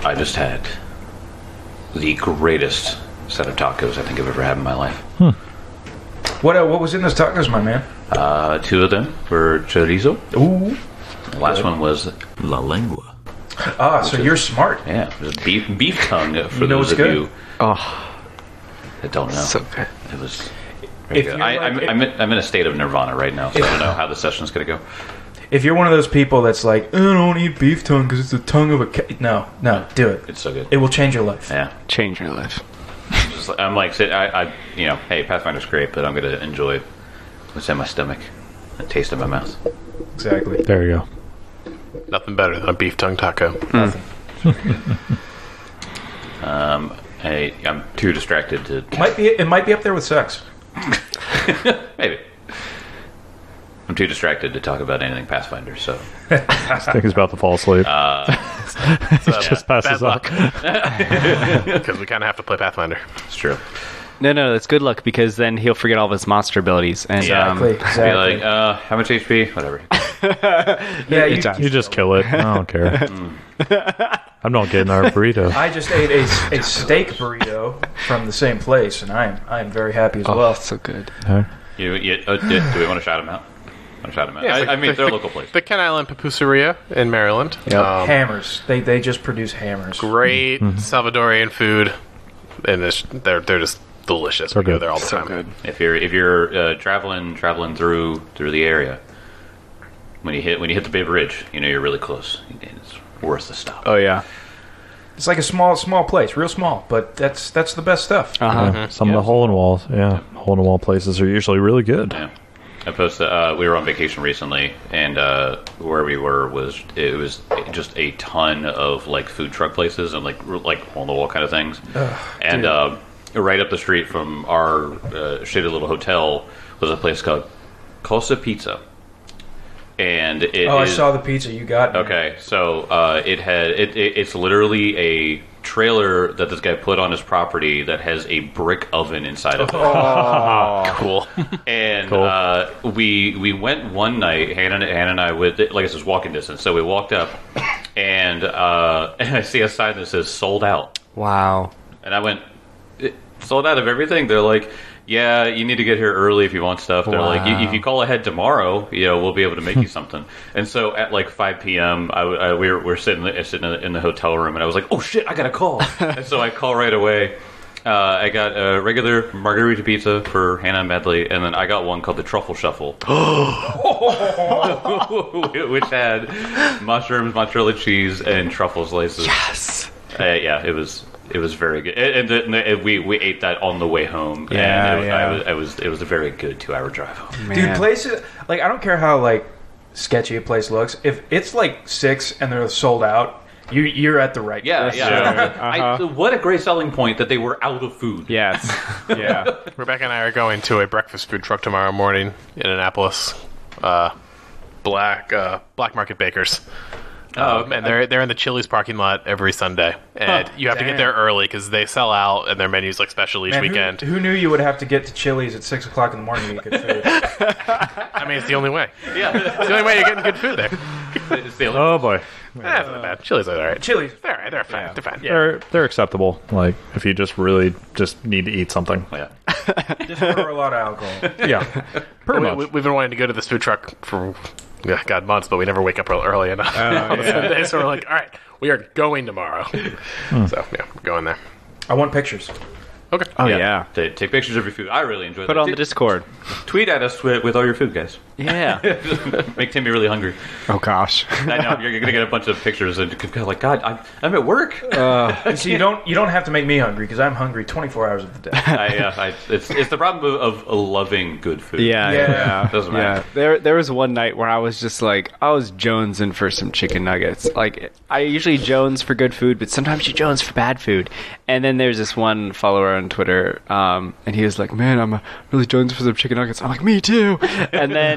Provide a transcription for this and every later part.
I just had the greatest set of tacos I think I've ever had in my life. What was in those tacos, my man? 2 of them were chorizo. Ooh. The last one was la lengua. Ah, so you're smart. Yeah, it was beef tongue for You know those what's of good? you that don't know. So good. It was very If good. you're I'm in a state of nirvana right now, so I don't know how the session's going to go. If you're one of those people that's like, I don't eat beef tongue because it's the tongue of a cat. No, do it. It's so good. It will change your life. Yeah. Change your life. I'm like, hey, Pathfinder's great, but I'm going to enjoy what's in my stomach, the taste in my mouth. Exactly. There you go. Nothing better than a beef tongue taco. I'm too distracted to... It might be up there with sex. Maybe. I'm too distracted to talk about anything Pathfinder, so... I think he's about to fall asleep. Just passes Bad up. luck. Because we kind of have to play Pathfinder. It's true. No, that's good luck because then he'll forget all of his monster abilities. And Exactly. Be like, how much HP? Whatever. Yeah, You just kill it. I don't care. I'm not getting our burrito. I just ate a steak burrito from the same place, and I'm very happy as well. so good. Huh? Do we want to shout him out? Yeah, I mean, they're a local place. The Ken Island Pupuseria in Maryland. Hammers. They just produce hammers. Great Salvadorian food, and they're just delicious. So We go good. there all the So time. good. If you're traveling through the area, when you hit the Bay Bridge, you're really close. It's worth the stop. Oh, yeah. It's like a small place, real small, but that's the best stuff. Yeah, some of the hole-in-walls. Yeah, hole-in-wall places are usually really good. Yeah. I posted. We were on vacation recently, and where we were was just a ton of like food truck places and like hole in the wall kind of things. And right up the street from our shitty little hotel was a place called Cosa Pizza, and I saw the pizza you got. Okay, so it's literally a trailer that this guy put on his property that has a brick oven inside of it. Cool. And we went one night, Hannah and I, with like I said, walking distance. So we walked up, and I see a sign that says "sold out," Wow. and I went, "Sold out of everything?" They're like, "Yeah, you need to get here early if you want stuff." They're like, "If you call ahead tomorrow, we'll be able to make you something." And so at like 5 p.m., we were sitting in the hotel room, and I was like, "Oh shit, I gotta call!" And so I call right away. I got a regular margarita pizza for Hannah and Medley, and then I got one called the Truffle Shuffle, which had mushrooms, mozzarella cheese, and truffle slices. Yes. Yeah, it was very good, and we ate that on the way home. Yeah, and it was a very good 2-hour drive home. Dude, places like I don't care how like sketchy a place looks. If it's like 6 and they're sold out, you're at the right. Yeah, place. yeah. What a great selling point that they were out of food. Yes. Yeah. Rebecca and I are going to a breakfast food truck tomorrow morning in Annapolis. Black Market Bakers. And they're in the Chili's parking lot every Sunday, and you have to get there early because they sell out, and their menu's like special each Man, weekend. Who knew you would have to get to Chili's at 6 o'clock in the morning to get good food? I mean, it's the only way. Yeah, It's the only way you're getting good food there. it's the only- Oh boy, It's not bad. Chili's are all right. Chili's. They're all right. They're fine. They're fine. they're acceptable. Like if you just really just need to eat something. yeah. Just for a lot of alcohol. Yeah, pretty much. We've been wanting to go to this food truck for months, but we never wake up early enough on Sunday. So we're like, all right, we are going tomorrow. So yeah, we're going there. I want pictures. Okay. Oh, yeah. Take pictures of your food. I really enjoy that. Put it on the Discord. Tweet at us with all your food, guys. Yeah. Make Timmy really hungry. Oh, gosh. I know you're gonna get a bunch of pictures and go like, God, I'm at work. See, you don't have to make me hungry because I'm hungry 24 hours of the day. It's the problem of loving good food. Yeah. Doesn't matter. There was one night where I was just like, I was jonesing for some chicken nuggets. Like, I usually jones for good food, but sometimes you jones for bad food. And then there's this one follower on Twitter, and he was like, man, I'm really jonesing for some chicken nuggets. I'm like, me too. And then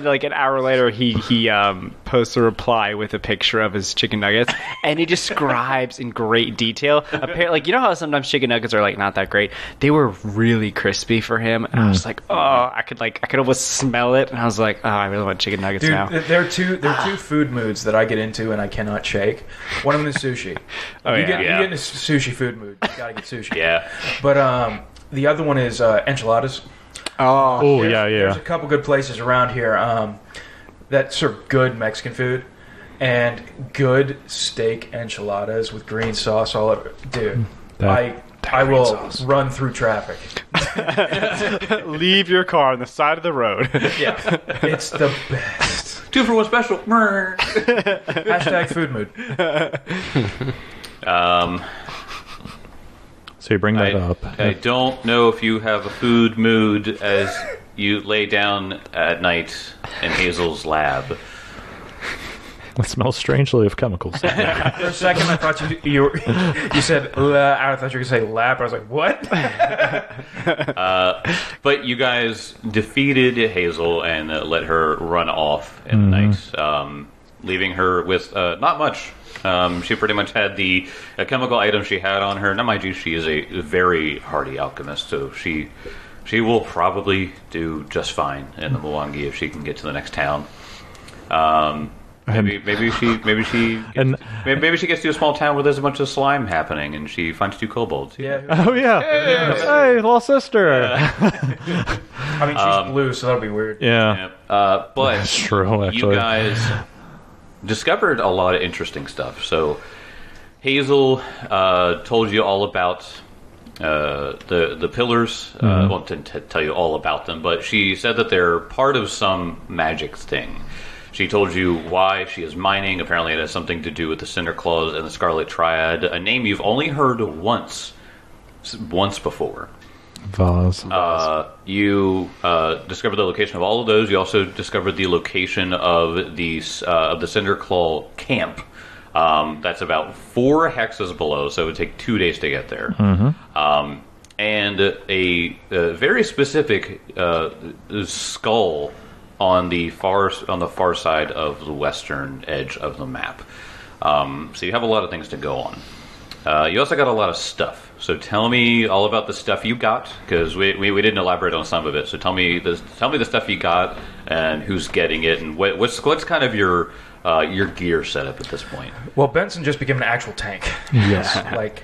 like an hour later, he posts a reply with a picture of his chicken nuggets, and he describes in great detail. Apparently, like, you know how sometimes chicken nuggets are like not that great. They were really crispy for him, and I was like, oh, I could almost smell it, and I was like, oh, I really want chicken nuggets Dude, now. there are two food moods that I get into and I cannot shake. One of them is sushi. You get in a sushi food mood, you gotta get sushi. Yeah. But the other one is enchiladas. Oh, yeah. There's a couple good places around here that serve good Mexican food and good steak enchiladas with green sauce all over. Dude, I will run through traffic. Leave your car on the side of the road. Yeah, it's the best. 2 for 1 special. Hashtag food mood. So you bring that up. I don't know if you have a food mood as you lay down at night in Hazel's lab. It smells strangely of chemicals. For a second, I thought you said I thought you were gonna say lab. I was like, what? But you guys defeated Hazel and let her run off in the night, leaving her with not much. She pretty much had the chemical items she had on her. Now, mind you, she is a very hardy alchemist, so she will probably do just fine in the Mwangi if she can get to the next town. Maybe she gets to a small town where there's a bunch of slime happening, and she finds 2 kobolds. Yeah. Oh, yeah. Hey, little sister. I mean, she's blue, so that'll be weird. Yeah. But That's true, actually. you guys discovered a lot of interesting stuff. So Hazel told you all about the pillars. Well, didn't tell you all about them, but she said that they're part of some magic thing. She told you why she is mining. Apparently it has something to do with the Cinder Claws and the Scarlet Triad, a name you've only heard once before. Vase. You discovered the location of all of those. You also discovered the location of the Cinder Claw camp. That's about 4 hexes below, so it would take 2 days to get there. And a very specific skull on the far side of the western edge of the map. So you have a lot of things to go on. You also got a lot of stuff. So tell me all about the stuff you got, because we didn't elaborate on some of it. So tell me the stuff you got and who's getting it, and what's kind of your gear setup at this point. Well, Benson just became an actual tank. Yes. Like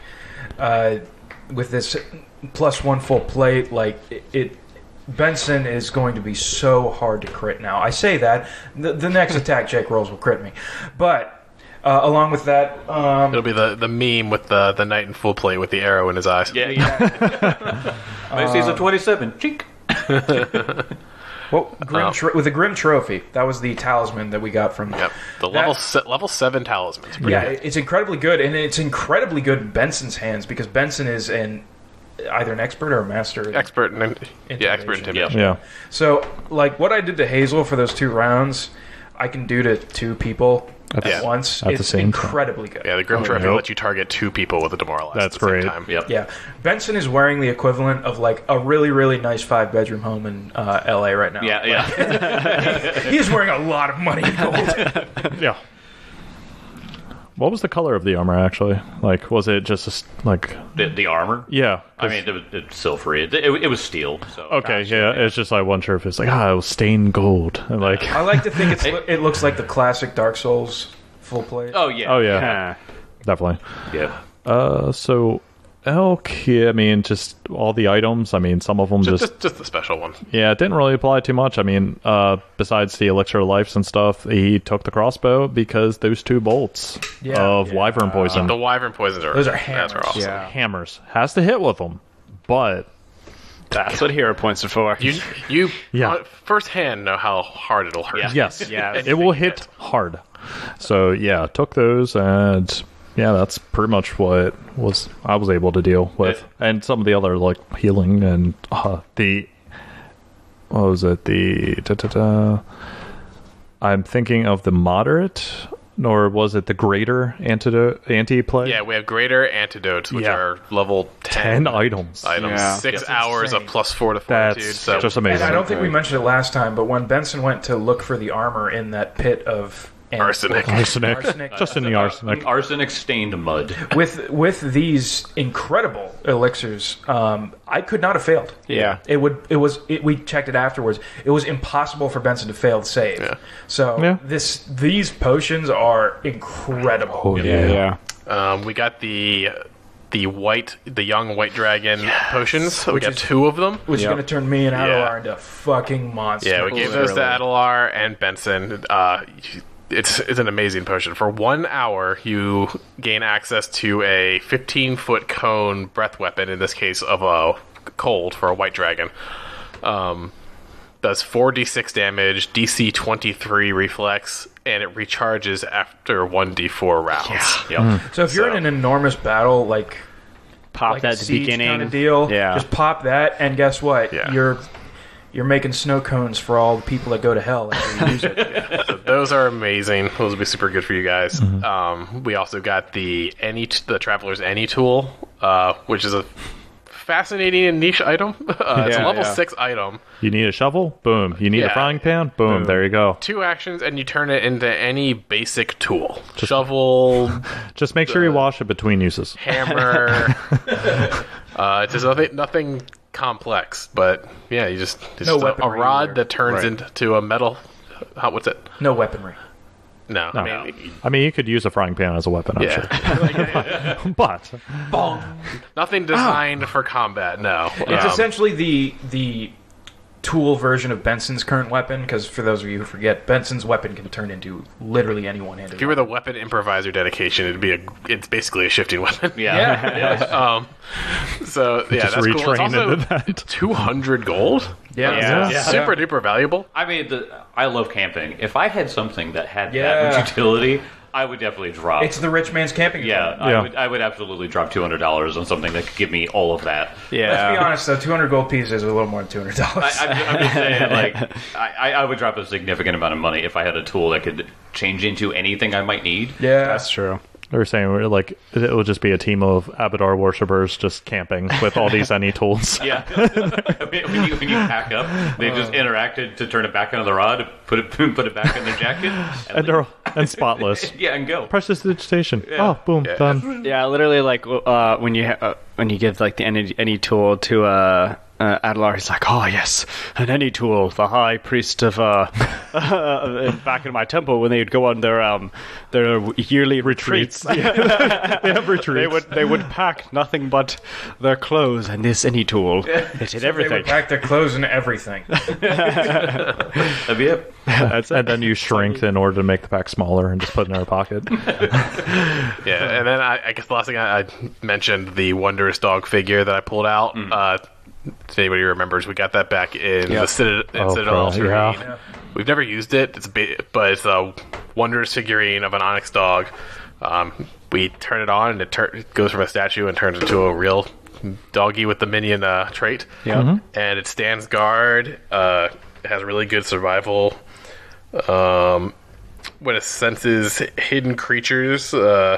with this +1 full plate, like it. Benson is going to be so hard to crit now. I say that the next attack Jake rolls will crit me, but. Along with that, it'll be the meme with the knight in full plate with the arrow in his eyes. Yeah. Sees a 27. Chink. Well, with the Grim Trophy, that was the talisman that we got from. Yep. The level 7 talisman. It's incredibly good, and it's incredibly good in Benson's hands because Benson is either an expert or a master. Expert in intimidation. Yeah. So, like what I did to Hazel for those 2 rounds, I can do to 2 people. At once. At the same incredibly good. Yeah, the Grim Trophy lets you target 2 people with a demoralize. That's at the great. same time. Yep. Yeah. Benson is wearing the equivalent of like a really, really nice 5-bedroom home in LA right now. Yeah. He's wearing a lot of money in gold. Yeah. What was the color of the armor, actually? Like, was it just like... The armor? Yeah. I mean, it's silvery. It was steel. So. Okay, yeah. It's just, I wasn't sure if it's like, it was stained gold. And like... I like to think it looks like the classic Dark Souls full plate. Oh, yeah. Oh, yeah. Definitely. Yeah. So... Okay, I mean, just all the items. I mean, some of them just the special one. Yeah, it didn't really apply too much. I mean, besides the elixir of life and stuff, he took the crossbow because those 2 bolts of wyvern poison. The wyvern poisons those are hammers. Those are awesome. Yeah. Hammers has to hit with them, but that's what hero points are for. You firsthand know how hard it'll hurt. Yes, Yeah, it will hit hard. So yeah, took those and. Yeah, that's pretty much what I was able to deal with, and some of the other like healing and the what was it? I'm thinking of the moderate nor was it the greater anti-plague? Yeah, we have greater antidotes, which Yeah. are level 10 items. Yeah. 6 That's hours of insane. +4 to fortitude. That's So just And amazing. I don't think we mentioned it last time, but when Benson went to look for the armor in that pit of Arsenic. Arsenic. Just in the arsenic. Arsenic stained mud. with these incredible elixirs, I could not have failed. Yeah. We checked it afterwards. It was impossible for Benson to fail the save. Yeah. So Yeah. these potions are incredible. Oh, yeah. we got the young white dragon potions. We Which got is- 2 of them. Which is going to turn me and Adelar Yeah. into fucking monsters. Yeah, we gave those to Literally. Adelar and Benson. It's an amazing potion. For 1 hour, you gain access to a 15-foot cone breath weapon, in this case of a cold for a white dragon. Does 4d6 damage, DC 23 reflex, and it recharges after 1d4 rounds. Yep. So if you're in an enormous battle, like Pop like that a at the siege beginning. kind of deal, Yeah. just pop that, and guess what? Yeah. You're making snow cones for all the people that go to hell after you use it. So those are amazing. Those will be super good for you guys. We also got the Traveler's Any tool, which is a fascinating and niche item. It's a Yeah, level yeah. 6 item. You need a shovel? Boom. You need a Yeah. frying pan? Boom. There you go. 2 actions, and you turn it into any basic tool. Shovel, Just make sure you wash it between uses. hammer. It's just nothing complex, but yeah, it's No just a weaponry rod either. that turns into a metal. What's it? No weaponry. No, No. I mean, you could use a frying pan as a weapon, I'm yeah, sure. But nothing designed for combat. No, It's essentially the tool version of Benson's current weapon, because for those of you who forget, Benson's weapon can turn into literally any one-handed if you were the weapon improviser dedication, it's basically a shifting weapon. Yeah. So yeah, just that's cool. It's retrain also into that. 200 gold. Yeah. Super duper valuable. I mean, I love camping. If I had something that had Yeah. that much utility, I would definitely drop. It's the rich man's camping. yeah, equipment. I would absolutely drop $200 on something that could give me all of that. Let's be Yeah. honest, though, 200 gold pieces is a little more than $200. I'm just saying, like, I would drop a significant amount of money if I had a tool that could change into anything I might need. yeah, That's true. they were saying it would just be a team of Abadar worshippers just camping with all these any tools. Yeah. when you pack up, they just interacted to turn it back into the rod, put it back in their jacket, And they're and spotless. yeah, and go. Precious digitation. Oh, boom, done. Yeah, literally, like when you give like the any tool to Adelar, he's like, "Oh yes, an any tool." The high priest of back in my temple, when they would go on their yearly retreats, They have retreats. they would pack nothing but their clothes and this any tool. They did they everything. would pack their clothes and everything. That'd be it. That's And then you shrink in order to make the pack smaller and just put it in our pocket. Yeah, and then I guess the last thing I mentioned, the Wondrous Dog figure that I pulled out. If anybody remembers, we got that back in the Citadel God, terrain. yeah. We've never used it. But it's a Wondrous figurine of an Onyx dog. We turn it on, and it goes from a statue and turns into a real doggy with the minion trait. Yeah. And it stands guard. It has really good survival. When it senses hidden creatures,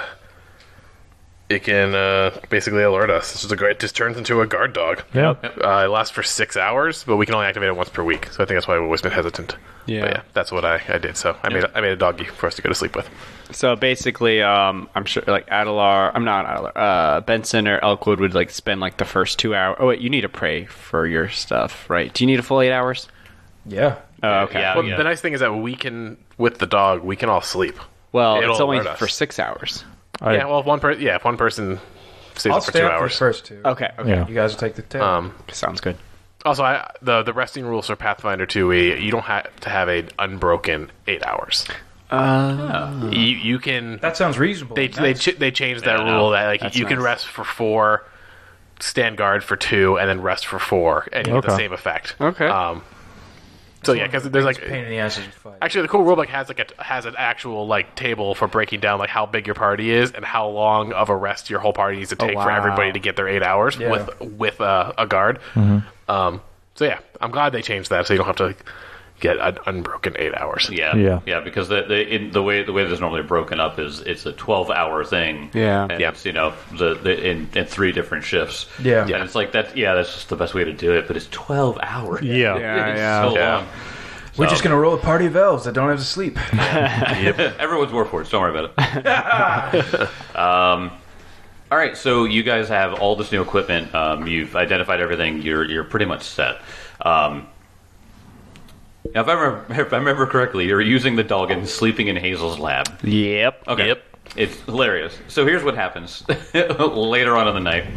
it can basically alert us. It just turns into a guard dog. Yeah. It lasts for 6 hours, but we can only activate it once per week. So I think that's why I've always been hesitant. Yeah. But yeah, that's what I did. So I made a doggy for us to go to sleep with. So basically, I'm sure like Benson or Elkwood would like spend like the first 2 hours. Oh wait, you need to pray for your stuff, right? Do you need a full 8 hours? Yeah. Oh, okay. Yeah. Well, the nice thing is that we can, with the dog, we can all sleep. Well, It'll it's only alert us. for 6 hours. Yeah, well, if one person stays I'll up for stay 2 up for the hours. first two. Okay. Yeah. You guys will take the tail. Sounds good. Also, the resting rules for Pathfinder 2e, you don't have to have an unbroken 8 hours. You can. That sounds reasonable. They changed that Yeah, rule that like that's you can nice. rest for 4, stand guard for 2, and then rest for 4, and you get the Okay. same effect. Okay. So yeah, because there's like pain in the asses to fight. actually the cool rulebook has an actual like table for breaking down like how big your party is and how long of a rest your whole party needs to take for wow. everybody to get their 8 hours with a guard. So yeah, I'm glad they changed that so you don't have to get an unbroken 8 hours. Yeah, because the way this is normally broken up is it's a 12-hour thing. Yeah. and it's, in 3 different shifts. Yeah. and it's like that's just the best way to do it. But it's 12 hours. Yeah. It's Yeah. so long. We're just gonna roll a party of elves that don't have to sleep. Everyone's Warforged. Don't worry about it. All right, so you guys have all this new equipment. You've identified everything. You're pretty much set. Now, if I remember correctly, you're using the dog and sleeping in Hazel's lab. Yep. Okay. Yep. It's hilarious. So here's what happens later on in the night.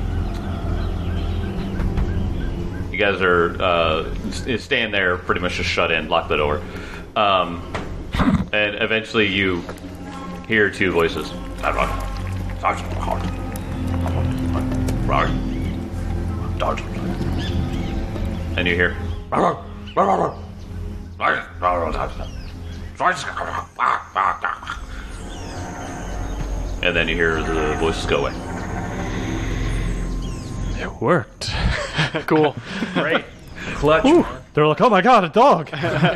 You guys are staying there, pretty much just shut in, lock the door, and eventually you hear 2 voices. And you hear. And then you hear the voices go away. It worked. Cool. Great. Clutch. They're like, oh my god, a dog.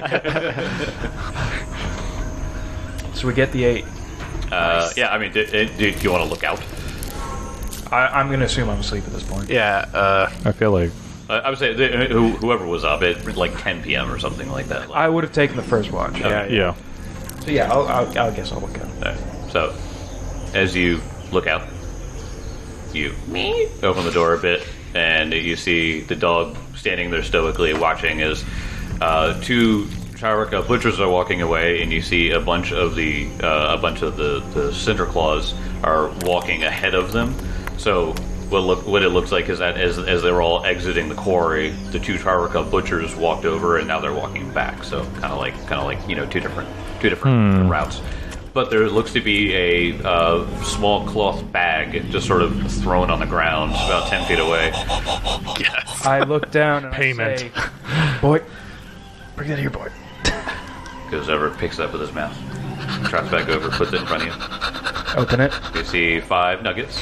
So we get the 8. Yeah, I mean, do you want to look out? I'm gonna assume I'm asleep at this point. Yeah. I feel like I would say whoever was up at like 10 p.m. or something like that. I would have taken the first watch. yeah. So yeah, I'll guess I'll look out. Alright, so, as you look out, you open the door a bit, and you see the dog standing there stoically watching as 2 Chiraka butchers are walking away, and you see a bunch of the Cinder Claws are walking ahead of them. So what it looks like is that as they were all exiting the quarry, the 2 Chiraka butchers walked over, and now they're walking back. So kind of like two different routes. But there looks to be a small cloth bag just sort of thrown on the ground about 10 feet away. Yes. I look down and Payment. I say, boy, bring that here, boy. Goes over, picks it up with his mouth, trots back over, puts it in front of you. Open it. You see 5 nuggets.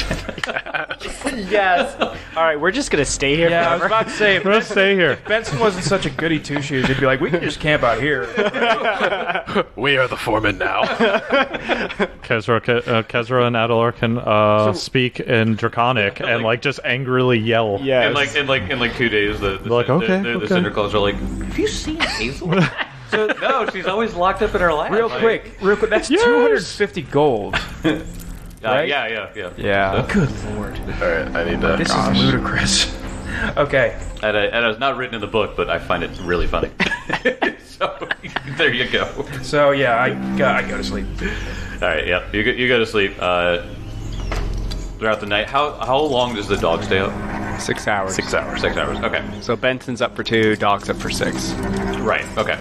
Yes. All right, we're just gonna stay here Yeah, I was forever. about to say, if Let's stay here. Benson wasn't such a goody two shoes, he'd be like, we can just camp out here. We are the foreman now. Kezra and Adelar can speak in Draconic and like just angrily yell. Yes. And like in 2 days, the okay. Cinder Claws are like, have you seen Hazel? No, she's always locked up in her lab. Real quick, that's 250 gold. right? Yeah. Yeah. Good lord. All right, I need to. This is ludicrous. Okay. And it's not written in the book, but I find it really funny. So there you go. So yeah, I go to sleep. All right, yeah, you go to sleep throughout the night. How long does the dog stay up? 6 hours. 6 hours. 6 hours. Okay. So Benson's up for 2, Dog's up for 6. Right. Okay.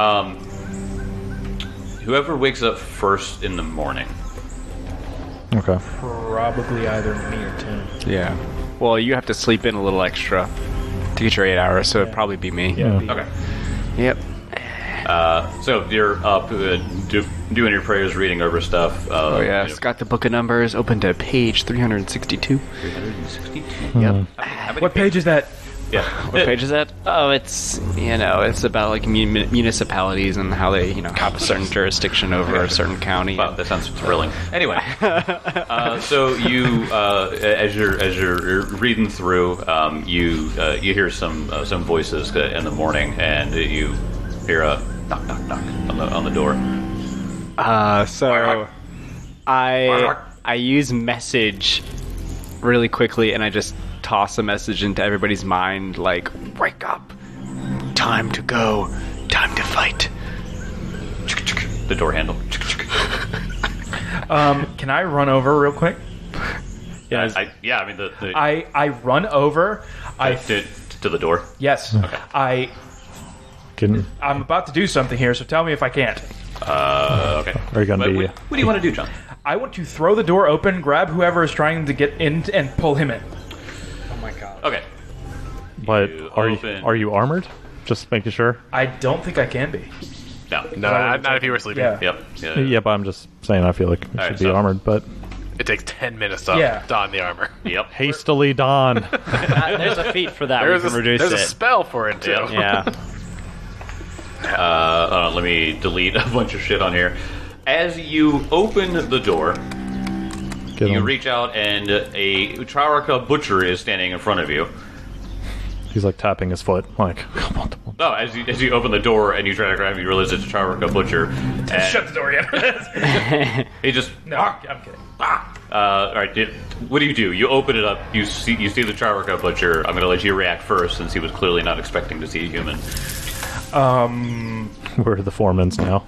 Whoever wakes up first in the morning. Okay. Probably either me or Tim. Yeah. Well, you have to sleep in a little extra to get your 8 hours, so it'd probably be me. Yeah. Okay. Yep. So you're up doing your prayers, reading over stuff. Oh yeah, it's got the book of numbers open to page 362. 362. Yep. What page is that? Yeah. What page is that? Oh, it's it's about like municipalities and how they have a certain jurisdiction over a certain county. Wow, that sounds thrilling. Anyway, so you as you're reading through, you hear some voices in the morning, and you hear a knock on the door. So I use message really quickly, and I just toss a message into everybody's mind like, wake up, time to go, time to fight. The door handle. Can I run over real quick? Yeah. I mean the I run over. to the door. Yes. Okay. I'm about to do something here, so tell me if I can't. Okay. Are you gonna be? What do you want to do, John? I want to throw the door open, grab whoever is trying to get in, and pull him in. Okay. But You are open- you armored? Just making sure. I don't think I can be. No. No, not if you were sleeping. Yeah. Yep. Yeah. Yeah, but I'm just saying I feel like it Alright, should be so- armored, but It takes 10 minutes to Yeah. don the armor. Yep. hastily don. There's a feat for that. There's we can reduce there's it. a spell for it too. Yeah. Yeah. Hold on, let me delete a bunch of shit on here. As you open the door, Get you him. reach out and a Traurika butcher is standing in front of you. He's like tapping his foot. Like, come on. No, as you open the door and you try to grab him, you realize it's a Traurika butcher. And Shut the door again. he just... No, I'm kidding. all right, what do? You open it up, you see the Traurika butcher. I'm going to let you react first since he was clearly not expecting to see a human. We're the foremans now.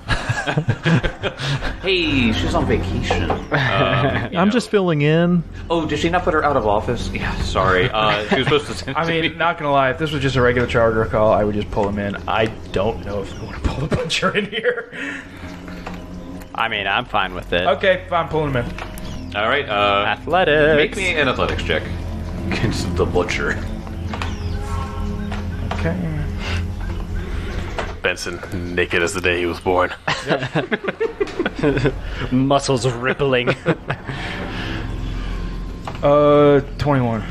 Hey, she's on vacation. I'm just filling in. Oh, did she not put her out of office? Yeah, sorry. She was supposed to send I it to mean, me. not gonna lie, if this was just a regular charger call, I would just pull him in. I don't know if I want to pull the butcher in here. I mean, I'm fine with it. Okay, fine, pulling him in. All right, Athletics. make me an athletics check against the butcher. Okay. Benson, naked as the day he was born. Muscles rippling. 21.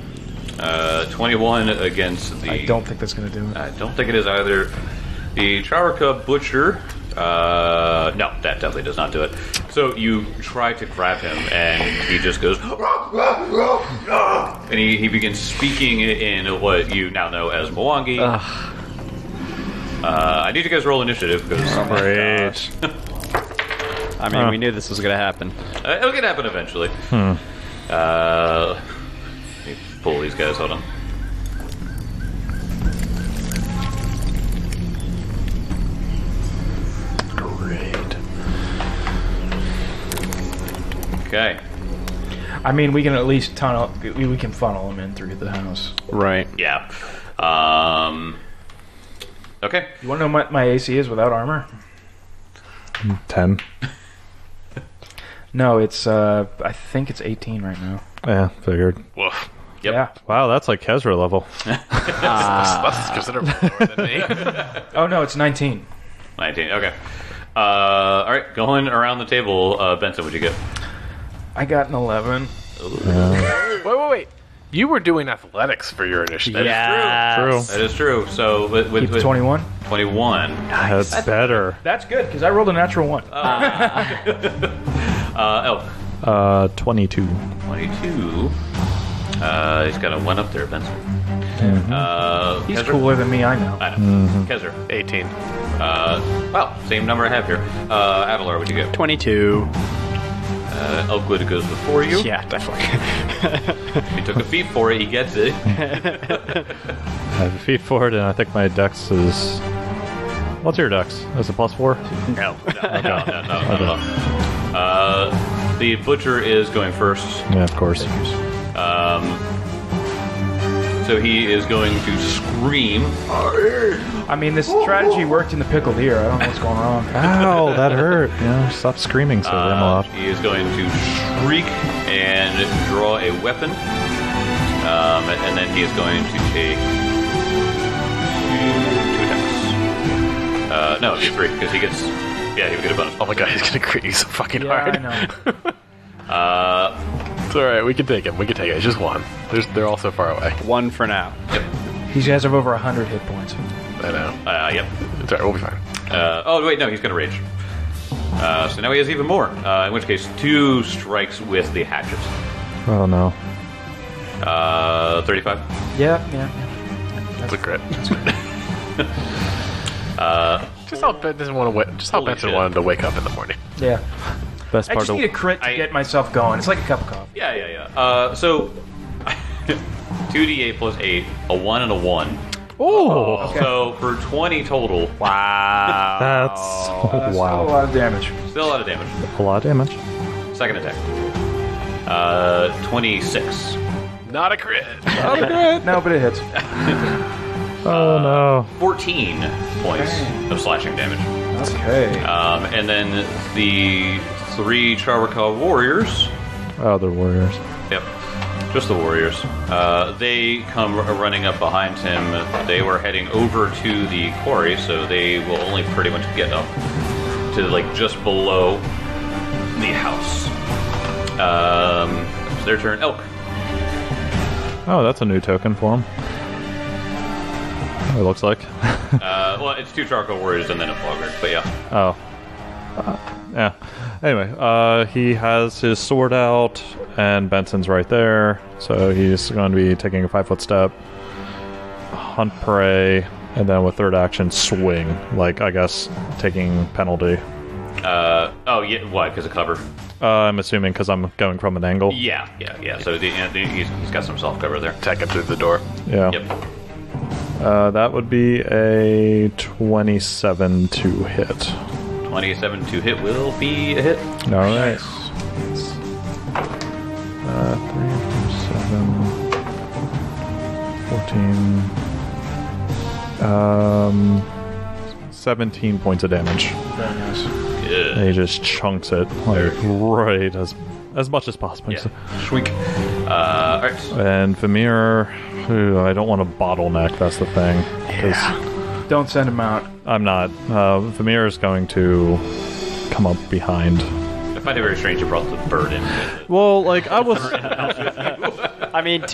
21 against the... I don't think that's gonna do it. I don't think it is either. The Traurika butcher... no, that definitely does not do it. So you try to grab him, and he just goes... and he begins speaking in what you now know as Mwangi. I need you guys to roll initiative, because... Great. I mean, we knew this was gonna happen. It'll get happen eventually. Let me pull these guys, hold on. Great. Okay. I mean, we can at least tunnel. We can funnel him in through the house. Right. Yeah. Okay. You want to know what my AC is without armor? 10. No, it's. I think it's 18 right now. Yeah, figured. Woof. Yep. Yeah. Wow, that's like Kezra level. That's considerably lower than me. Oh no, it's 19. 19, okay. All right, going around the table, Benson, what'd you get? I got an 11. Wait. You were doing athletics for your initiative. Yeah. True. That is true. So with 21. 21, That's better. That's good because I rolled a natural 1. Elk, 22. 22. He's got a 1 up there, Benson. He's Kezra? cooler than me, I know. I know. Kezra. 18. Well, same number I have here. Avalar, what'd you get? 22. Elkwood goes before you. Yeah, definitely. He took a feat for it. He gets it. I have a feat for it, and I think my dex is... What's your dex? Is it +4? No. No. The butcher is going first. Yeah, of course. So he is going to scream. I mean, this strategy worked in the pickled ear. I don't know what's going wrong. Ow, that hurt. Stop screaming so damn loud. He is going to shriek and draw a weapon. And then he is going to take 2 attacks. No, it'd be 3, because he gets... Yeah, he would get a bonus. Oh my god, he's gonna crit you so fucking Yeah, hard. I know. It's alright, we can take him. It's just one. They're all so far away. 1 for now. These guys have over 100 hit points. I know. Yep. It's alright, we'll be fine. Oh, wait, no, he's going to rage. So now he has even more. In which case, 2 strikes with the hatchet. Oh, no. 35. Yeah. That's a crit. Just how Benson wanted to wake up in the morning. Yeah. Best I part just of... need a crit to get myself going. It's like a cup of coffee. Yeah. So, 2d8 plus 8, a 1 and a 1. Oh! Okay. So, for 20 total. Wow. That's... Still a wow. lot of damage. Still a lot of damage. A lot of damage. Second attack. 26. Not a crit. No, but it hits. Oh, no. 14 points of slashing damage. Okay. And then the 3 Traurika warriors. Oh, they're warriors. Yep. Just the warriors. They come running up behind him. They were heading over to the quarry, so they will only pretty much get up to like just below the house. It's their turn. Elk. Oh, that's a new token for him. It looks like. Well, it's 2 charcoal warriors and then a fogger, but yeah. Oh. Yeah. Anyway, he has his sword out, and Benson's right there, so he's going to be taking a 5-foot step, hunt prey, and then with third action, swing. Like, I guess, taking penalty. Oh, yeah, why? Because of cover? I'm assuming because I'm going from an angle. Yeah. So he's got some self-cover there. Attack him through the door. Yeah. Yep. That would be a 27 to hit. 27 to hit will be a hit. All right. 3, 4, 7, 14. 17 points of damage. Very nice. Good. And he just chunks it like right as much as possible. Yeah. Shwink. Alright. And Vamir, I don't want to bottleneck. That's the thing. Don't send him out. I'm not. Vamir is going to come up behind. I find it very strange you brought the bird in. Well, like I was. I mean,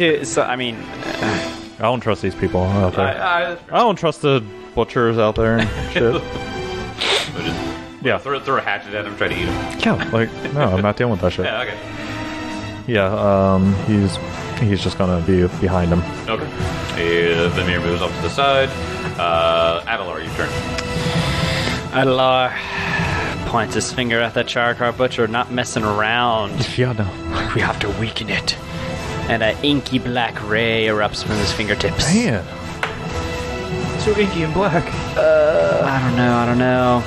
I don't trust these people out there. I don't trust the butchers out there and shit. Yeah. Throw a hatchet at him, try to eat him. Yeah, like, no, I'm not dealing with that shit. Yeah, okay. Yeah, he's just gonna be behind him. Okay. Vamir moves off to the side. Adelar, your turn. Adelar points his finger at the Charcar Butcher, not messing around. Yeah, no. We have to weaken it. And an inky black ray erupts from his fingertips. Man. So inky and black. I don't know.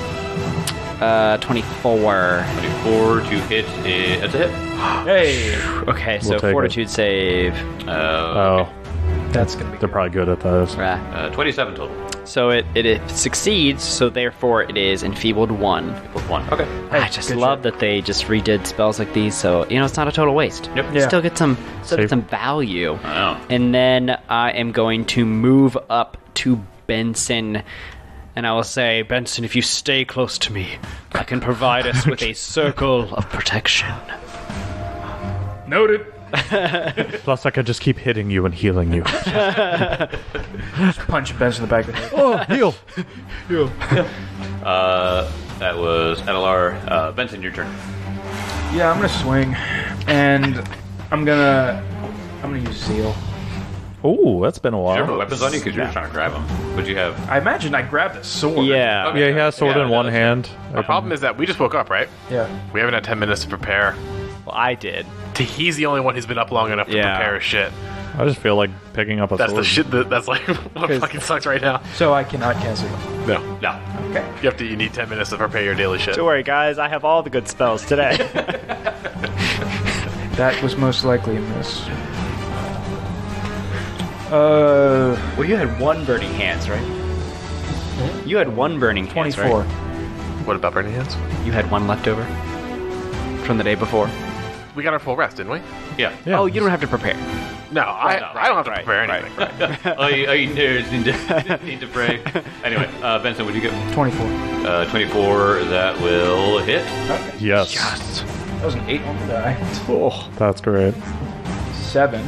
24. 24 to hit. That's a hit. Hey, Okay, so We'll take fortitude save. Oh, that's gonna be. they're probably good at those. 27 total. So it succeeds, so therefore it is enfeebled 1. Plus 1. Okay. I just good love shit. that they just redid spells like these, so it's not a total waste. Yep. You Yeah. Still get some Save. value. I know. And then I am going to move up to Benson. And I will say, Benson, if you stay close to me, I can provide us with a circle of protection. Noted. Plus, I could just keep hitting you and healing you. Punch Benson in the back of the head. Oh, heal! That was Adelar. Benson, your turn. Yeah, I'm gonna swing, and I'm gonna use Zeal. Oh, that's been a Do you have while. weapons on you? Because you were trying to grab them. What'd you have? I imagine I grabbed a sword. Yeah. Okay. Yeah, he has sword Yeah, in one that's- hand. The problem is that we just woke up, right? Yeah. We haven't had 10 minutes to prepare. Well, I did. He's the only one who's been up long enough to Yeah. prepare his shit. I just feel like picking up a That's sword. the shit that's like what fucking sucks right now. So I cannot cancel them. No. No. Okay. You need 10 minutes to prepare your daily shit. Don't worry, guys. I have all the good spells today. That was most likely a miss. Well, you had one burning hands, right? You had one burning hands, 24. right? What about burning hands? You had one left over from the day before. We got our full rest, didn't we? Yeah. Yeah. Oh, you don't have to prepare. No, I don't have to right, prepare right. anything. All you nerds need to pray. Anyway, Benson, what'd you get? 24. 24. That will hit. Yes. That was an 8 on the die. Oh, that's great. 7.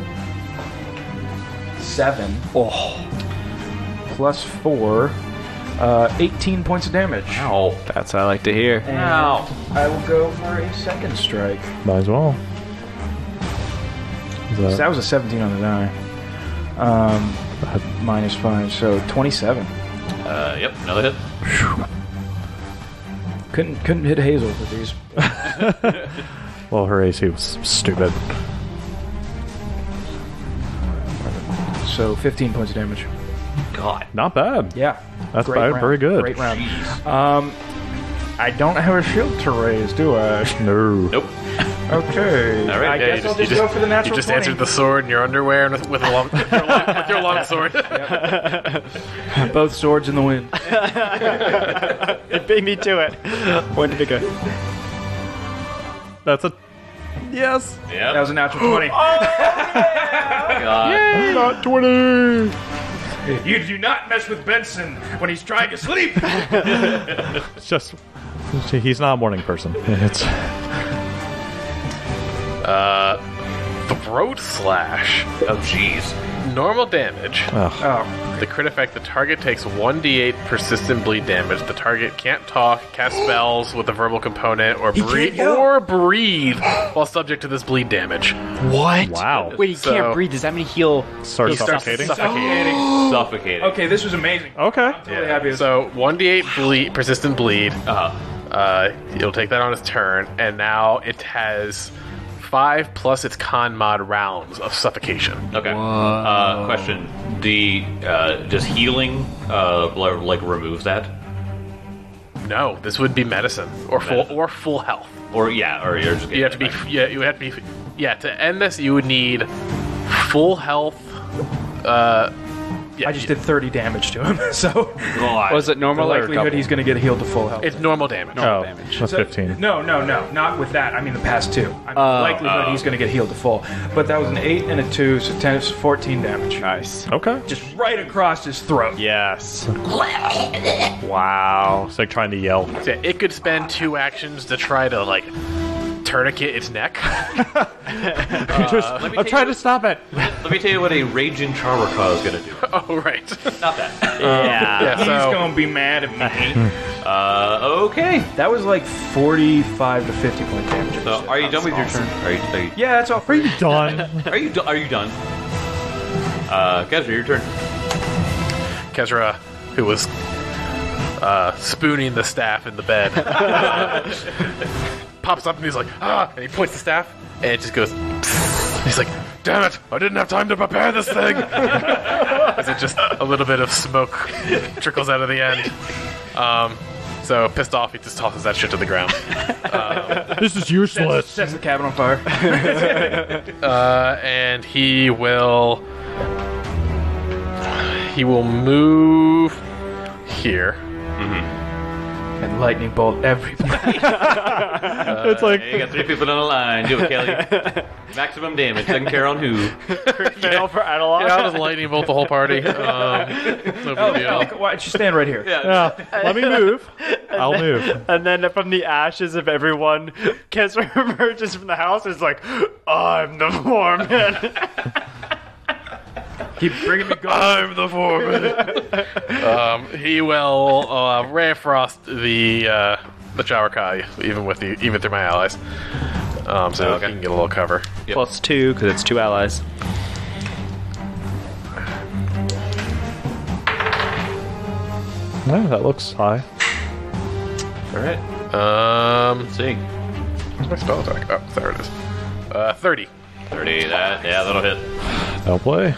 7. Oh. Plus 4. 18 points of damage. Ow. That's what I like to hear. And Ow. I will go for a second strike. Might as well. Is So that was a 17 on the die. Minus 5, so 27. Yep. Another hit. Couldn't hit Hazel with these. well, her AC was stupid. So 15 points of damage. God. Not bad. Yeah. That's Great round. very good. Great round. I don't have a shield to raise, do I? No. Nope. Okay. All right, I yeah, guess I'll just go for the natural You just 20. answered the sword in your underwear and with your long sword. Both swords in the wind. It beat me to it. When did it go? That's a yes. Yep. That was a natural 20. God. Not 20. You do not mess with Benson when he's trying to sleep. It's just he's not a morning person. It's Throat slash. Oh, jeez. Normal damage. Oh, The crit effect, the target takes 1d8 persistent bleed damage. The target can't talk, cast spells with a verbal component, or breathe while subject to this bleed damage. What? Wow. Wait, he So- can't breathe. Does that mean he'll Start He starts suffocating? suffocating. Suffocating. okay, this was amazing. Okay. Really happy with So 1d8 bleed, persistent bleed. Uh-huh. It'll take that on its turn, and now it has 5 plus its con mod rounds of suffocation. Okay. Question: does healing like remove that, No, this would be medicine or full health. or you're just getting You have to be you would have to be to end this. You would need full health. I just did 30 damage to him, so Was it the normal or likelihood double? he's going to get healed to full health. It's normal damage. Oh, damage. that's So- 15. No, not with that. I mean the past two. I mean, the likelihood he's going to get healed to full. But that was an 8 and a 2, so 10 is 14 damage. Nice. Okay. Just right across his throat. Yes. Wow. It's like trying to yell. So it could spend 2 actions to try to like tourniquet its neck. I'm trying to stop it. Let me tell you what a raging Charwaka is going to do. Oh right. Not that. Yeah. He's So going to be mad at me. Okay. That was like 45 to 50 point damage. So, are you done with your turn? Are you Yeah, that's all for you. Done. Are you done? Kezra, your turn. Kezra, who was spooning the staff in the bed, pops up and he's like, and he points the staff, and it just goes. Psst. He's like, "Damn it! I didn't have time to prepare this thing." As it just a little bit of smoke trickles out of the end. So pissed off, he just tosses that shit to the ground. This is useless. Sets the cabin on fire. And he will move here. And lightning bolt everybody. It's like Hey, you got 3 people on the line. Do it, Kelly. Maximum damage. Doesn't care on who. Fail for analog. Yeah, I'll just lightning bolt the whole party. No big deal. Why don't you stand right here? yeah, let me move. I'll move. And then from the ashes of everyone, Kessler emerges from the house and is like, I'm the foreman. Keep bringing me going. I'm the foreman. He will Ray Frost the Jawarkai, even through my allies. So he can get a little cover. Yep. +2, because it's 2 allies. Yeah, that looks high. All right. Let's see. Where's my spell attack? Oh, there it is. 30. 30. That'll hit. That'll play.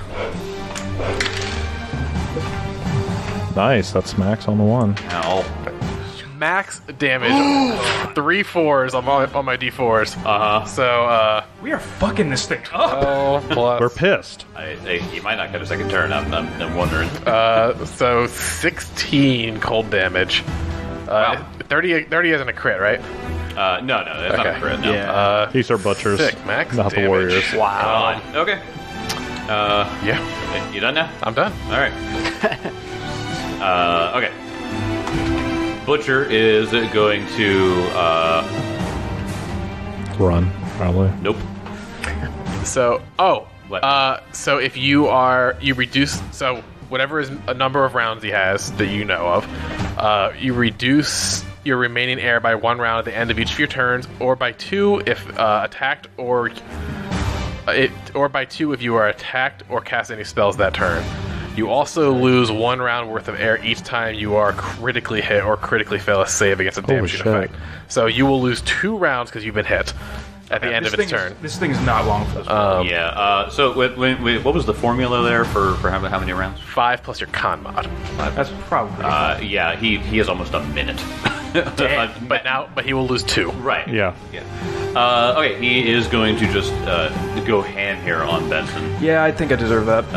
Nice. That's max on the 1. Ow. Max damage. 3 4s on my d4s. So We are fucking this thing up. plus. We're pissed. He might not get a second turn. I'm wondering. So 16 cold damage. 30 isn't a crit, right? No, that's not a Okay. crit. No. Yeah. These are butchers, Sick, max not the damage. warriors. Wow. Okay. Yeah, You done now? I'm done. All right. Okay. Butcher is going to. Run, probably. Nope. So, What? so if you reduce, so whatever is a number of rounds he has that you know of, you reduce your remaining air by 1 round at the end of each of your turns, or by 2 if attacked, or by 2 if you are attacked or cast any spells that turn. You also lose 1 round worth of air each time you are critically hit or critically fail a save against a damaging shit. effect. So you will lose 2 rounds because you've been hit at the end of its turn. This thing is not long for this. Yeah. So what was the formula there for how many rounds? 5 plus your con mod. That's probably. Yeah. He has almost a minute. But he will lose 2. Right. Yeah. Okay. He is going to just go ham here on Benson. Yeah, I think I deserve that.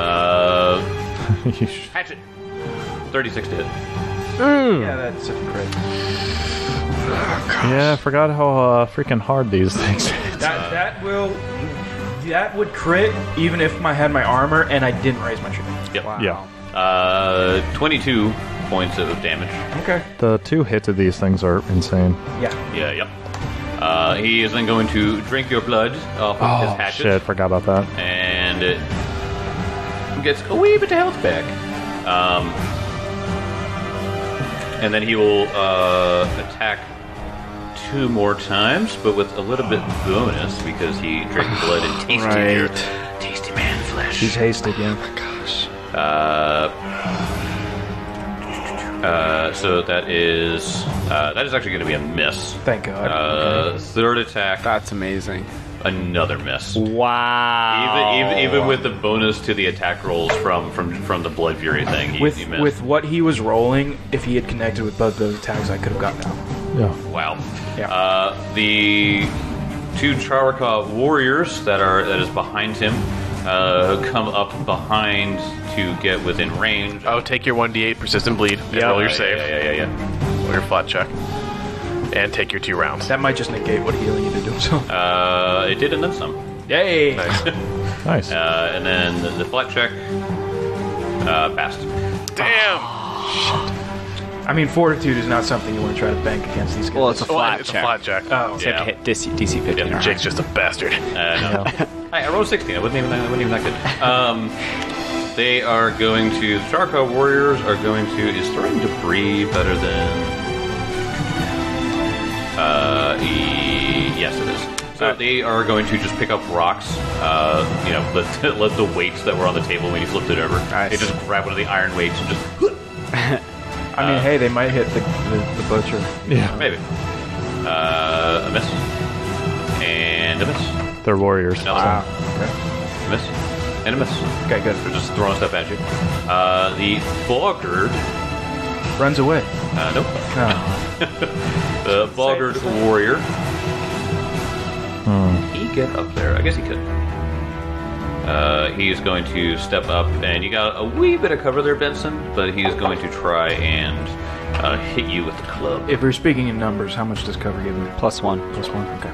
Hatchet. 36 to hit. Yeah, that's a crit. Yeah, I forgot how freaking hard these things. That would crit even if I had my armor and I didn't raise my shield. Yep. Yeah. 22 points of damage. Okay. The 2 hits of these things are insane. Yeah. Yeah. Yep. He is then going to drink your blood off of his Oh hatchet. shit, forgot about that. And gets a wee bit of health back. And then he will attack 2 more times, but with a little bit bonus because he drank blood and tasted tasty man flesh. He's hasted, yeah. So that is actually going to be a miss. Thank God. Okay. Third attack, That's amazing. another miss. Wow. Even with the bonus to the attack rolls from the Blood Fury thing, he missed. With what he was rolling, if he had connected with both those attacks, I could have gotten out. Yeah. Wow. Yeah. The 2 Charaka warriors that is behind him come up behind to get within range. Oh, take your 1d8 persistent bleed and roll your save. Yeah. Roll your flat check. And take your 2 rounds. That might just negate what healing you did to himself. It did, and then some. Yay! Nice. Nice. And then the flat check passed. Damn! I mean, fortitude is not something you want to try to bank against these guys. Well, it's a Well, flat it's check. a flat check. Oh, So you have to hit DC 15. Yeah, Jake's just a bastard. No. I rolled 16. I wasn't even that good. They are going to. The Charaka warriors are going to. Is throwing debris better than? Yes, it is. So they are going to just pick up rocks. Let the weights that were on the table when you flipped it over. Nice. They just grab one of the iron weights and just. I mean, hey, they might hit the butcher. Yeah. Maybe. A miss. And a miss. They're warriors. Another Okay. one. A miss. And a miss. Okay, good. They're just throwing stuff at you. The Boggard. Runs away. Nope. Oh. The Boggard warrior. He get up there? I guess he could. He is going to step up, and you got a wee bit of cover there, Benson, but he is going to try and hit you with the club. If we're speaking in numbers, how much does cover give me? +1. +1. Okay.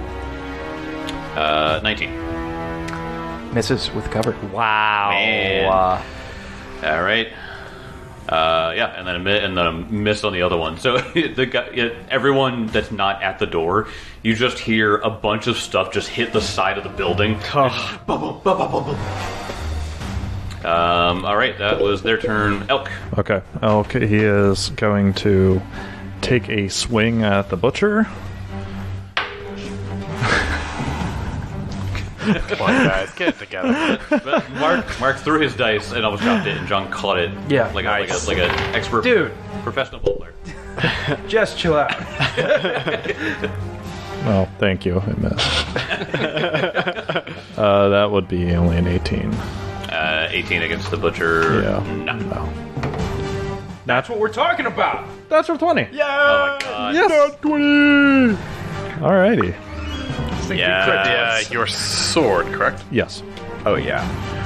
19. Misses with cover. Wow. Man. All right. And then a miss on the other one. So the guy, everyone that's not at the door, you just hear a bunch of stuff just hit the side of the building. All right, that was their turn. Elk. Okay. Elk, he is going to take a swing at the butcher. Come on, guys. Get it together. But Mark threw his dice and almost dropped it, and John caught it. Yeah. like an expert, Dude. professional bowler. Just chill out. Well, thank you. It missed. That would be only an 18. 18 against the butcher. Yeah. No. That's what we're talking about. That's for 20. Oh my god. Yes! 20! Alrighty. Yeah. Your sword, correct? Yes. Oh, yeah.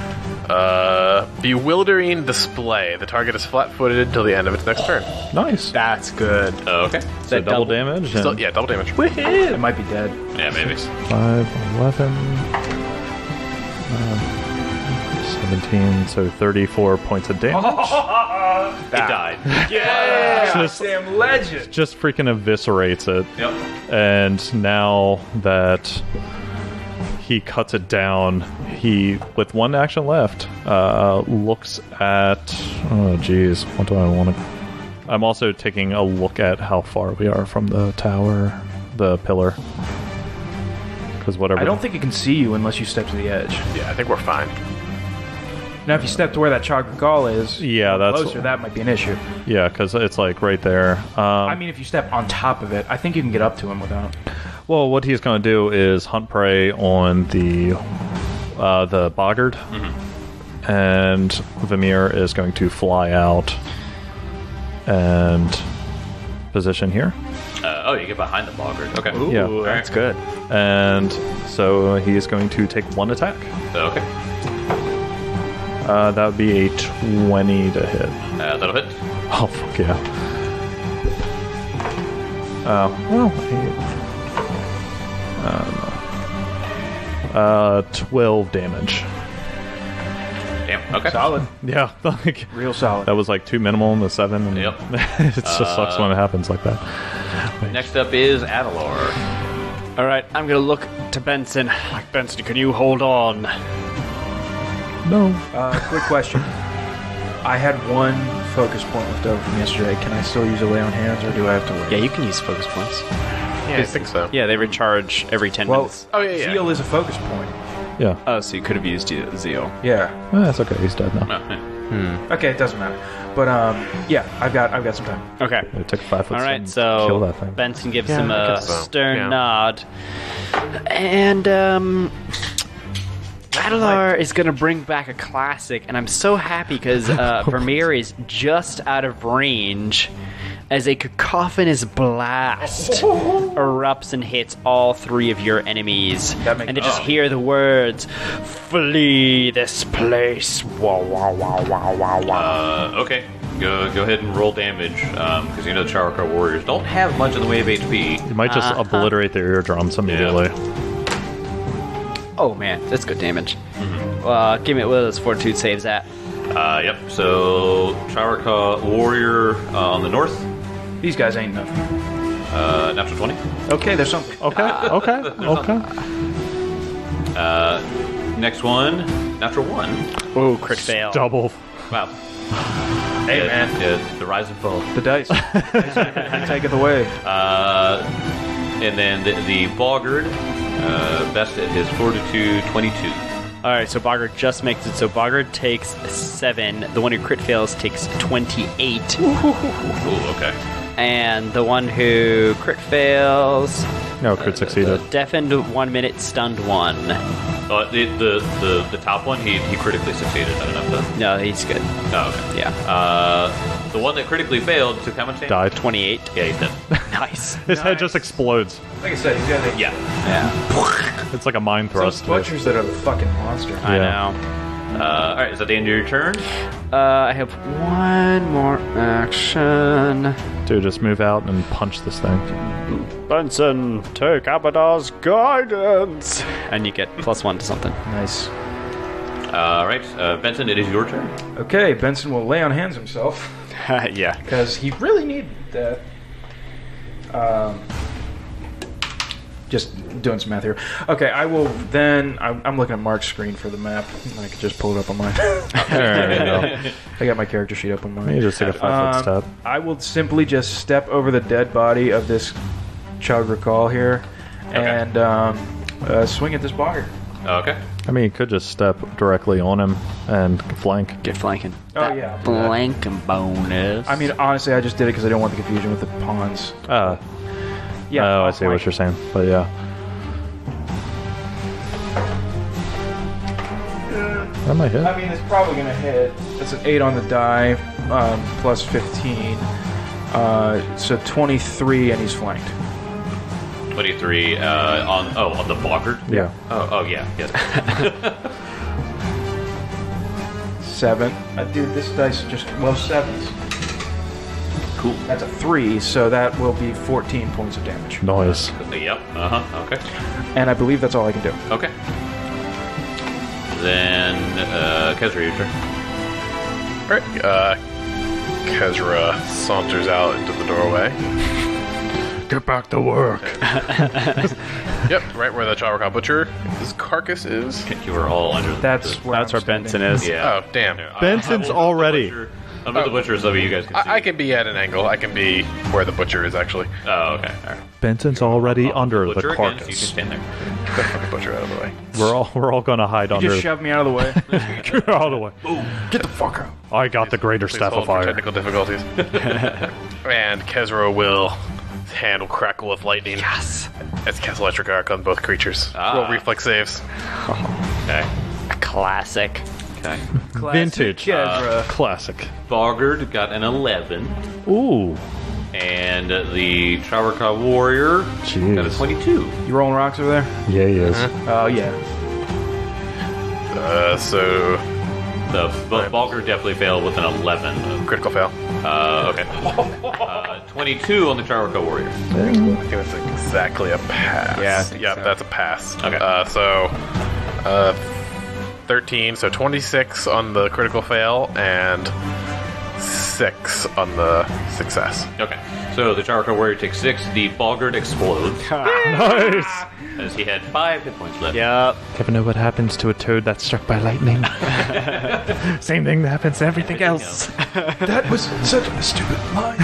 Bewildering display. The target is flat-footed until the end of its next turn. Nice. That's good. Okay. So double damage. Still, and yeah, double damage. It might be dead. Yeah, maybe. 5, 11, 17, so 34 points of damage. He died. Yeah. Just- Damn legend. Just freaking eviscerates it. Yep. And now that he cuts it down, he, with one action left, looks at... Oh, geez. What do I want to... I'm also taking a look at how far we are from the tower, the pillar. Because whatever... I don't think it can see you unless you step to the edge. Yeah, I think we're fine. Now, if you step to where that Chagrakal is, Yeah, that's... closer, that might be an issue. Yeah, because it's like right there. I mean, if you step on top of it, I think you can get up to him without. Well, what he's going to do is hunt prey on the boggard, and Vamir is going to fly out and position here. You get behind the boggard. Okay. Ooh, Yeah. that's good. And so he's going to take one attack. Okay. That would be a 20 to hit. That'll hit. Oh, fuck yeah. 12 damage. Damn. Okay. Solid. Yeah, like Real solid. that was like 2 minimal in the 7. And Yep. it just sucks when it happens like that. Next up is Adelor. All right, I'm going to look to Benson. Like, Benson, can you hold on? No. Quick question. I had one focus point left over from yesterday. Can I still use a lay on hands, or do I have to wait? Yeah, you can use focus points. Yeah, I think so. Yeah, they recharge every 10 Well, minutes. Oh, yeah. Zeal is a focus point. Yeah. Oh, so you could have used Zeal. Yeah. That's okay. He's dead now. No, yeah. Okay, it doesn't matter. But yeah, I've got some time. Okay. It took 5 foot. All right, kill so that thing. Benson gives Yeah, him I a guess so. stern Yeah. nod. And, Rattler is going to bring back a classic, and I'm so happy because Vermeer is just out of range as a cacophonous blast erupts and hits all 3 of your enemies. That makes- And to just hear the words, "Flee this place." Wah, wah, wah, wah, wah, wah. Okay, go ahead and roll damage, because you know the Charakar warriors don't have much in the way of HP. You might just obliterate their eardrums immediately. Oh man, that's good damage. Give me what those fortitude saves at. Yep. So Charakar warrior on the north, These guys ain't nothing. natural 20. Okay, there's something. Okay. Okay. Next one, natural 1. Oh, crit fail. Double. Wow. Hey, Yeah, man. yeah, the rise and fall. The dice. Take it away. And then the Boggard, best at his fortitude 22. Alright, so Boggart just makes it. So Boggart takes 7. The one who crit fails takes 28. Ooh, okay. And the one who crit fails, No, crit succeeded. deafened 1 minute, stunned 1. The top one, he critically succeeded. I don't know if that. No, he's good. Oh, okay. Yeah. The one that critically failed took how much damage? Died. 28. Yeah, he's dead. Nice. His head just explodes. Like I said, you got Yeah. Yeah. It's like a mind thrust. some butchers that are the fucking monster. I Yeah. know. All right, is that the end of your turn? I have one more action. Dude, just move out and punch this thing. Benson, take Abadar's guidance. And you get +1 to something. Nice. All right, Benson, it is your turn. Okay, Benson will lay on hands himself Yeah. because he really needed that. Just doing some math here. Okay, I will then. I'm looking at Mark's screen for the map. I could just pull it up on mine. There you go. I got my character sheet up on mine. You just take a 5 foot step. I will simply just step over the dead body of this Chagrakal here and swing at this bogger. Okay. I mean, you could just step directly on him and flank. Get flanking. Oh, That yeah. Flanking bonus. I mean, honestly, I just did it because I don't want the confusion with the pawns. Yeah. Oh, I I'll see what flank. you're saying. But yeah. That might hit. I mean, it's probably going to hit. It's an 8 on the die, plus 15. So 23, and he's flanked. 23 on the Boggart? Yeah. Oh, yeah. Yes. 7. Dude, this dice just loves 7s. Cool. That's a 3, so that will be 14 points of damage. Noise. Yep. Okay. And I believe that's all I can do. Okay. Then, Kezra, your turn. Alright, Kezra saunters out into the doorway. Get back to work. Yep, right where the Charakal Butcher, his carcass is. You are all under That's where That's where Benson is. Yeah. Oh, damn. Benson's already. Under the butcher so you guys can see. I can be at an angle. I can be where the butcher is, actually. Oh, okay. All right. Benson's already under Butcher the again, carcass. so you can stand there. Get the fucking butcher out of the way. We're all gonna hide You under. just shoved me out of the way. Get out of the way. Get the fuck out. I got the greater Please staff hold of for fire. technical difficulties. And Kezra will. His hand will crackle with lightning. Yes. As cast electric arc on both creatures. Roll reflex saves. Okay. A classic. Okay. Vintage. Kezra. Classic. Boggart got an 11. Ooh. And the Charakar Warrior got a Jeez. 22. You rolling rocks over there? Yeah, he is. Oh, yeah. So The Boggart definitely failed with an 11. critical fail. Okay. 22 on the Charakar Warrior. I think that's exactly a pass. Yeah, I think Yep, so. that's a pass. Okay. 13, so 26 on the critical fail, and 6 on the success. Okay. So the Charcoal Warrior takes 6. The Balgard explodes Nice. as he had 5 hit points left. Yep. Ever know what happens to a toad that's struck by lightning? Same thing that happens to everything else. That was such a stupid line.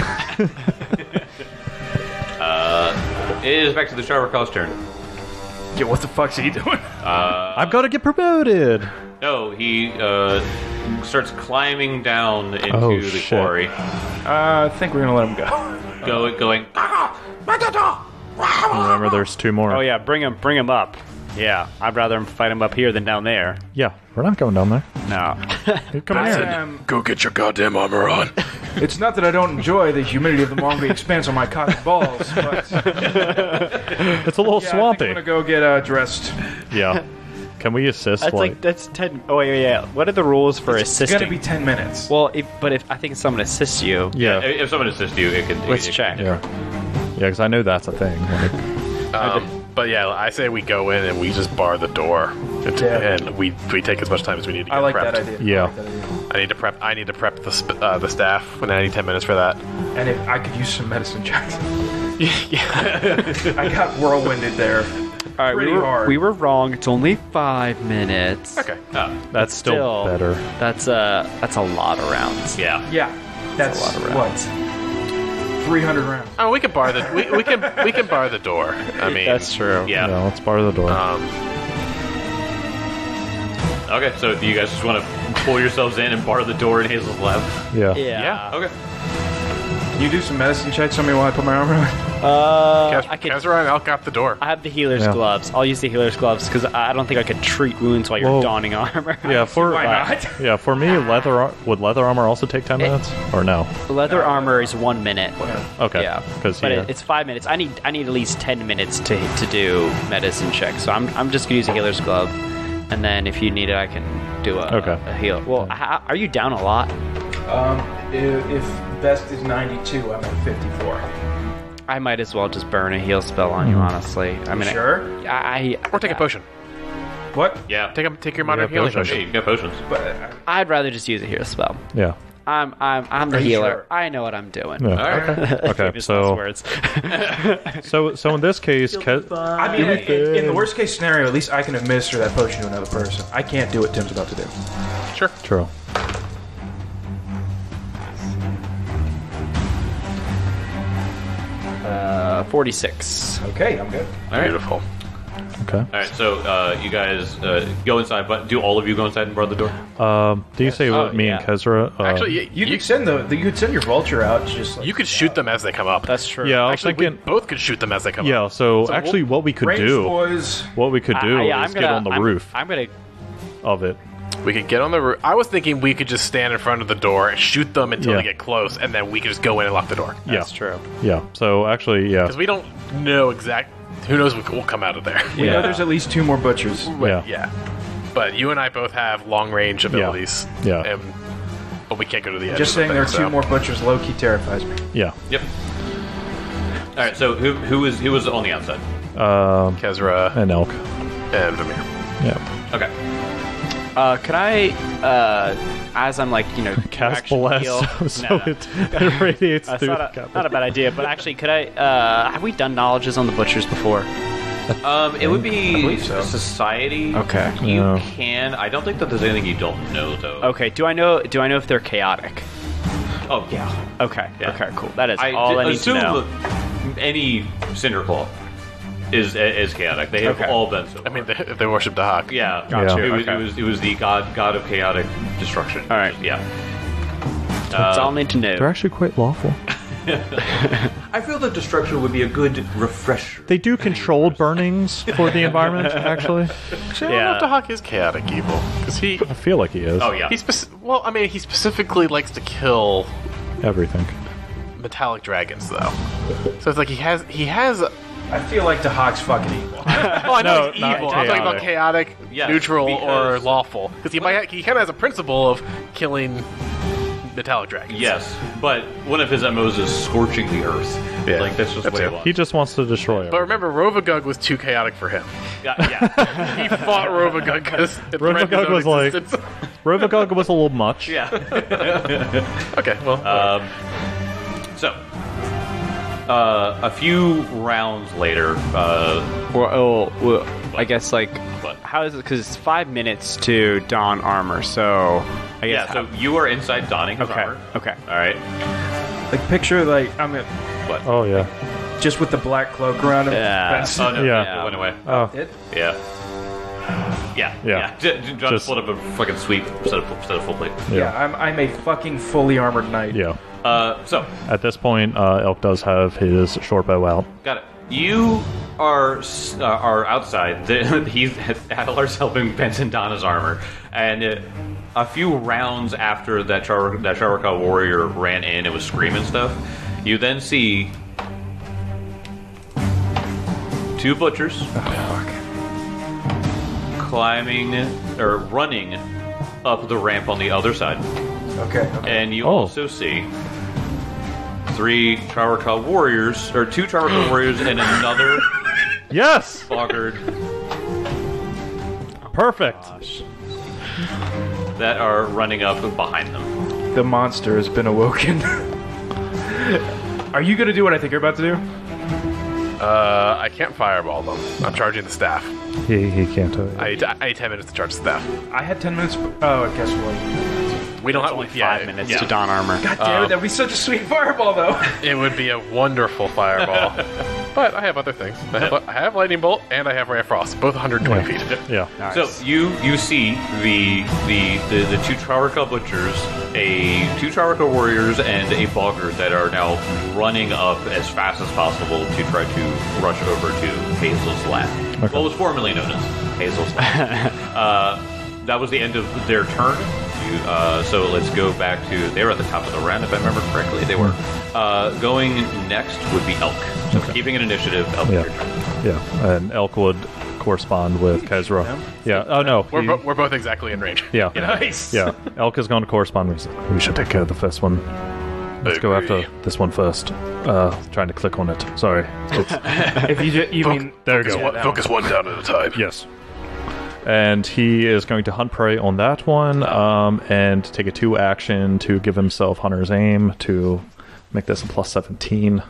It is back to the Charcoal's turn. Yeah, what the fuck's he doing? I've got to get promoted. No, he starts climbing down into Oh, the shit. quarry. I think we're gonna let him go. Going. Remember, there's 2 more. Oh yeah, bring him up. Yeah, I'd rather fight him up here than down there. Yeah, we're not going down there. No. Come here. Go get your goddamn armor on. It's not that I don't enjoy the humidity of the Mongolian expanse on my cocky balls, but It's a little yeah, I swampy. think I'm gonna go get dressed. Yeah. Can we assist? That's 10. Oh wait, yeah. What are the rules for It's assisting? gonna be 10 minutes. Well, if I think if someone assists you, Yeah. If someone assists you, it can. let's it- check. Yeah. Yeah, because I know that's a thing. Like, But yeah, I say we go in and we just bar the door, Yeah. and we take as much time as we need to get I like prepped. that idea. Yeah. I like that idea. I need to prep the staff, and I need 10 minutes for that. And if I could use some medicine checks. Yeah. I got whirlwinded there. All right, Pretty hard. we were wrong. It's only 5 minutes. Okay. that's still better. That's a lot of rounds. Yeah. Yeah, that's a lot of what 300 rounds. Oh, we can bar the we can bar the door. I mean, That's true. Yeah. Yeah, let's bar the door. Okay, so do you guys just want to pull yourselves in and bar the door in Hazel's lab? yeah. Yeah. Okay. Can you do some medicine checks on me while I put my armor on? I could. Kazra and Elk got the door. I have the healer's Yeah. gloves. I'll use the healer's gloves because I don't think I could treat wounds while you're Well, donning armor. Yeah, for Why not? yeah, for me, would leather armor also take 10 minutes or no? Leather armor is 1 minute. Okay, Yeah, because but it's 5 minutes. I need at least 10 minutes to do medicine checks. So I'm just gonna use a healer's glove, and then if you need it, I can do a heal. Well, are you down a lot? If best is 92, I'm at 54. I might as well just burn a heal spell on you. Honestly, I mean, Sure? Or take a potion. What? Yeah. Take your modern healing potions. Hey, potion. you got potions. But I'd rather just use a heal spell. yeah. I'm the Are you healer. sure? I know what I'm doing. Yeah. All right. Okay, Famous so last words. so in this case, I mean, in the worst case scenario, at least I can administer that potion to another person. I can't do what Tim's about to do. Sure. true. 46. Okay, I'm good. All right. Beautiful. Okay. All right. So you guys go inside, but do all of you go inside and bar the door? Do you say me yeah. and Kezra? Actually, You could send you could send your vulture out. Just like, you could shoot them as they come up. That's true. yeah, I was Actually, thinking. we both could shoot them as they come Yeah, up. so actually, what we could range do, boys. what we could do yeah, is get on the roof I'm gonna. of it. We could get on the roof. I was thinking we could just stand in front of the door and shoot them until Yeah. they get close, and then we could just go in and lock the door. That's yeah, true. yeah. So actually, yeah, Because we don't know exact. Who knows what will come out of there? We Yeah. know there's at least 2 more butchers. yeah, Yeah. But you and I both have long range abilities. Yeah. But we can't go to the edge. Just of the saying there are thing, 2 so. more butchers low-key terrifies me. yeah. Yep. All right. So who was on the outside? Kezra And elk. and Vamir. Yeah. Okay. Can I, as I'm like, Cast actually bless, heal- so No, no. it radiates That's through. not a bad idea, but actually, could I? Have we done knowledges on the butchers before? It would be believe so. society. Okay. You Yeah. can. I don't think that there's anything you don't know though. Okay. Do I know if they're chaotic? Oh yeah. Okay. Yeah. Okay. Cool. That is all I need to assume know. that any Cinderclaw is chaotic. They have Okay. all been so. I mean, they worship Dahak. yeah. Gotcha. It was the god of chaotic destruction. All right. Yeah. That's all I need to know. They're actually quite lawful. I feel that destruction would be a good refresher. They do controlled burnings for the environment. Actually, Actually, I Yeah. don't know if Dahak is chaotic evil. Because he I feel like he is. Oh yeah. he specifically likes to kill Everything. metallic dragons, though. So it's like he has. I feel like the Hawk's fucking evil. Oh, I know No, he's not evil. I'm talking about chaotic. chaotic, Yes, neutral, or because- lawful. Because he kind of has a principle of killing metallic dragons. Yes, but one of his MOs is scorching the earth. Yeah. Like that's just That's what he it. wants. He just wants to destroy it. But remember, Rovagug was too chaotic for him. Yeah. He fought Rovagug because Rovagug was like, Rovagug was a little much. Yeah. okay, well, So, a few rounds later, Well, I guess like What? how is it? Because it's 5 minutes to don armor, so I guess. yeah. So you are inside donning his okay, armor. okay. All right. Like picture like What? Oh yeah. just with the black cloak around him. Yeah. Benson. Oh no! Yeah. It went away. Oh. Did? Yeah. Yeah. John Just- pulled up a fucking sweep set of full plate. Yeah, I'm a fucking fully armored knight. Yeah. So At this point, Elk does have his short bow out. got it. You are outside. Adelar's helping Benson don his armor, and a few rounds after that Charwaka warrior ran in and was screaming stuff, you then see two butchers climbing or running up the ramp on the other side, Okay. and you also see three Charwaka warriors, or two Charwaka warriors, and another Yes! boggard Perfect. that are running up behind them. The monster has been awoken. Are you gonna do what I think you're about to do? I can't fireball them. I'm charging the staff. He can't do it. I need 10 minutes to charge the staff. I had 10 minutes. Oh, I guess what? We don't have Only yeah, 5 minutes yeah. to don armor. God damn it! That'd be such a sweet fireball, though. It would be a wonderful fireball. But I have other things. I have lightning bolt and I have ray of frost, both 120 feet. Yeah. Nice. So you see the two Charwaka butchers, two Charwaka warriors, and a boggard that are now running up as fast as possible to try to rush over to Hazel's lab. Okay. What was formerly known as Hazel's lab. That was the end of their turn. So let's go back to, they were at the top of the round, if I remember correctly. They were going next would be Elk. So keeping an initiative, Elk. Yeah. your turn. Yeah. And Elk would correspond with Kezra. Yeah. Oh no. We're both exactly in range. Yeah. Nice. Yeah. Elk is going to correspond with. We should take care of the first one. Let's go Agree. after this one first. Trying to click on it. Sorry. If you mean There you go. Focus one down at a time. Yes. And he is going to hunt prey on that one, and take a 2 action to give himself Hunter's Aim to make this a plus 17.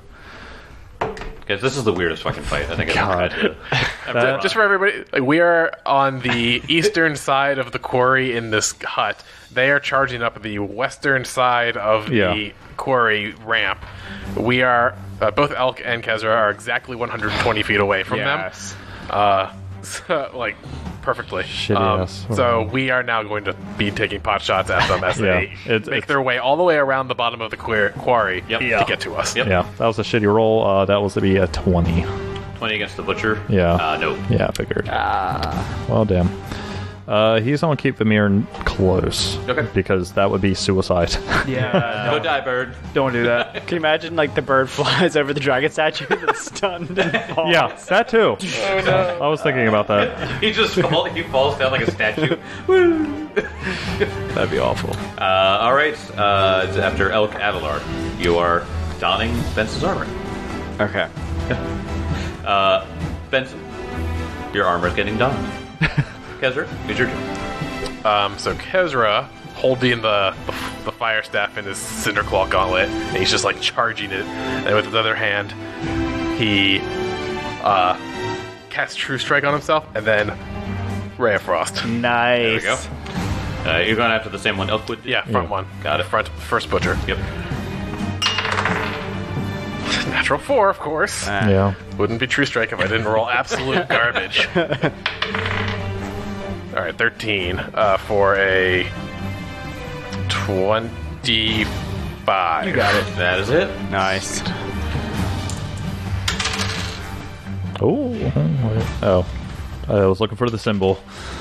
Guys, this is the weirdest fucking fight I think I've ever had to. That- Just for everybody, like, we are on the eastern side of the quarry in this hut. They are charging up the western side of the quarry ramp. We are, both Elk and Kezra are exactly 120 feet away from Yes. them. So, like, perfectly. Shitty ass. So we are now going to be taking pot shots at them as Yeah, they it's- make their way all the way around the bottom of the quarry Yep. to Yeah. get to us. Yep. Yeah, that was a shitty roll. That was to be a 20. 20 against the butcher? Yeah. No. Yeah, I figured. Well, damn. He's going to keep Vamir close. Okay. Because that would be suicide. yeah, Go die, bird. don't do that. Can you imagine like the bird flies over the dragon statue that's stunned and falls? Yeah, that too. Oh, no. I was thinking about that. He falls down like a statue. That'd be awful. All right. After Elk Adelar, you are donning Benson's armor. Okay. Benson, your armor is getting donned. Kezra, it's your turn. So Kezra, holding the fire staff in his Cinderclaw gauntlet, and he's just like charging it. And with his other hand, he casts True Strike on himself, and then Ray of Frost. Nice. There we go. You're going after the same one Elk would? Yeah, front one. Got it. First butcher. Yep. Natural 4, of course. Yeah. Wouldn't be True Strike if I didn't roll absolute garbage. All right, 13 for a 25. You got it. That is it. Nice. Oh. I was looking for the symbol.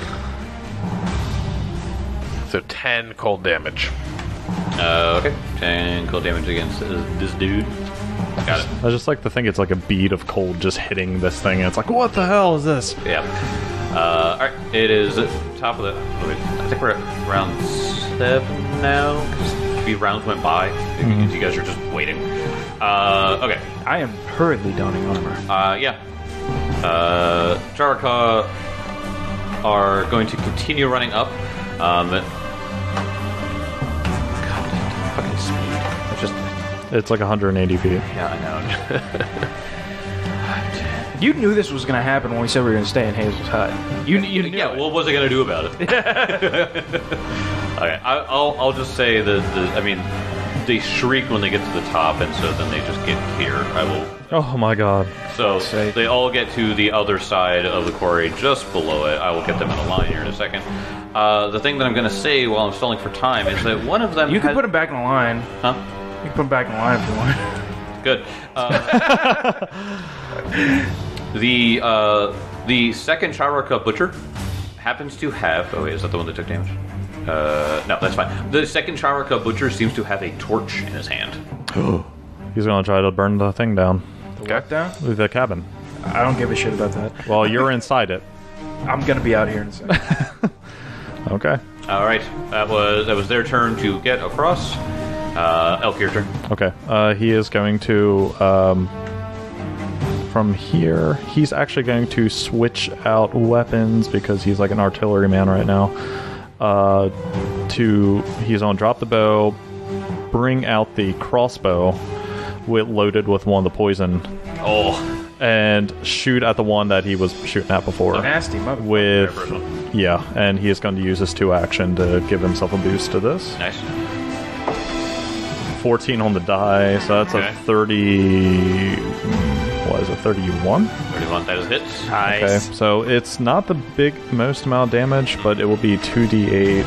So 10 cold damage. Okay. 10 cold damage against this dude. Got it. I just like to think it's like a bead of cold just hitting this thing, and it's like, what the hell is this? Yeah. All right. It is top of the. I think we're at round 7 now. 'Cause a few rounds went by. You guys are just waiting. Okay. I am hurriedly donning armor. Yeah. Charaka are going to continue running up. God, fucking speed. It's just, It's like 180 feet. yeah, I know. You knew this was going to happen when we said we were going to stay in Hazel's hut. You knew Yeah, it. what was I going to do about it? Okay, I'll just say that they shriek when they get to the top, and so then they just get here. I will. Oh my god. So Safe. they all get to the other side of the quarry, just below it. I will get them in a line here in a second. The thing that I'm going to say while I'm stalling for time is that one of them. You can put him back in the line. Huh? You can put him back in the line if you want. Good. The second Charaka Butcher happens to have. Oh wait, is that the one that took damage? No, that's fine. The second Charaka Butcher seems to have a torch in his hand. He's gonna try to burn the thing down. The what down? The cabin. I don't give a shit about that. Well, you're inside it. I'm going to be out here in a second. Okay. All right, that was their turn to get across. Elk, your turn. Okay. He is going to from here. He's actually going to switch out weapons because he's like an artilleryman right now. He's gonna drop the bow, bring out the crossbow, loaded with one of the poison, and shoot at the one that he was shooting at before. Nasty motherfucker. With and he is going to use his 2 action to give himself a boost to this. Nice. 14 on the die, so that's Okay. a 30. What is it? 31. 31. That is hits. Nice. Okay, so it's not the most amount of damage, but it will be 2d8.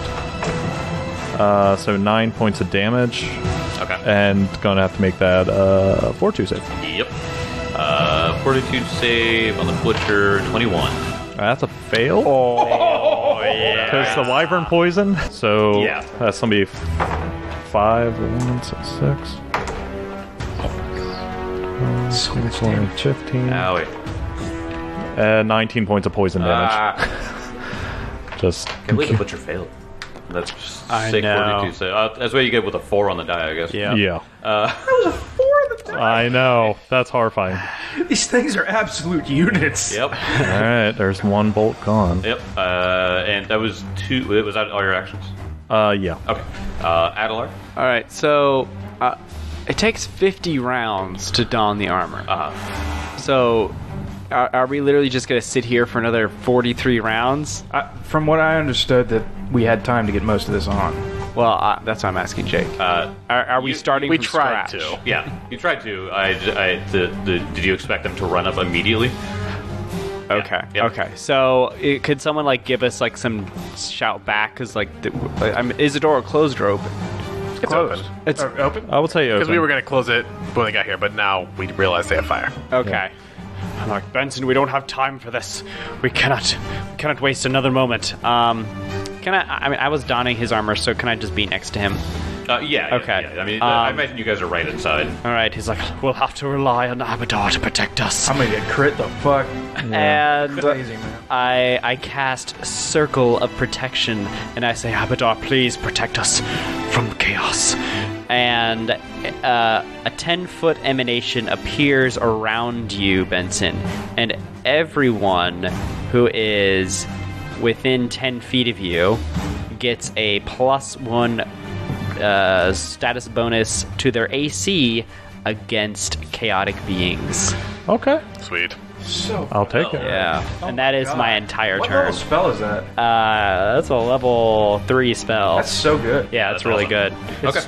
So 9 points of damage, Okay. and gonna have to make that fortitude save. Yep. Fortitude save on the Butcher, 21. That's a fail. Oh, yeah. Because the wyvern poison. So Yeah. that's gonna be 5, 1, 6. So much 20, damage. 15. Owie. 19 points of poison damage. Just Can't believe the Butcher failed. That's just I sick know. Fortitude save. That's what you get with a 4 on the die, I guess. Yeah. yeah. That was a 4 at the time. I know. That's horrifying. These things are absolute units. Yep. All right, there's 1 bolt gone. Yep. And that was 2. Was that all your actions? Yeah. Okay. Adelar. All right, so it takes 50 rounds to don the armor. So are we literally just going to sit here for another 43 rounds? From what I understood, that we had time to get most of this on. Well, that's what I'm asking Jake. Are we starting We from tried scratch? to. Yeah, you tried to. Did you expect them to run up immediately? Okay. Yep. Okay. So could someone like give us like some shout back? Because is the door closed or open? It's open. It's Open? I would say open. Because we were going to close it when they got here, but now we realize they have fire. okay. I'm like, Benson, we don't have time for this. We cannot waste another moment. Can I was donning his armor, so can I just be next to him? Yeah. Okay. Yeah. I mean, I imagine you guys are right inside. All right. He's like, we'll have to rely on Abadar to protect us. I'm gonna get crit the fuck. And Crazy, man. I cast Circle of Protection, and I say, Abadar, please protect us from chaos. And a 10-foot emanation appears around you, Benson, and everyone who is within 10 feet of you gets a +1 status bonus to their AC against chaotic beings. Okay. Sweet. So I'll take it. Yeah, and that is my entire what turn. level spell is that? That's a level 3 spell. That's so good. yeah, that's it's really awesome. good. Okay.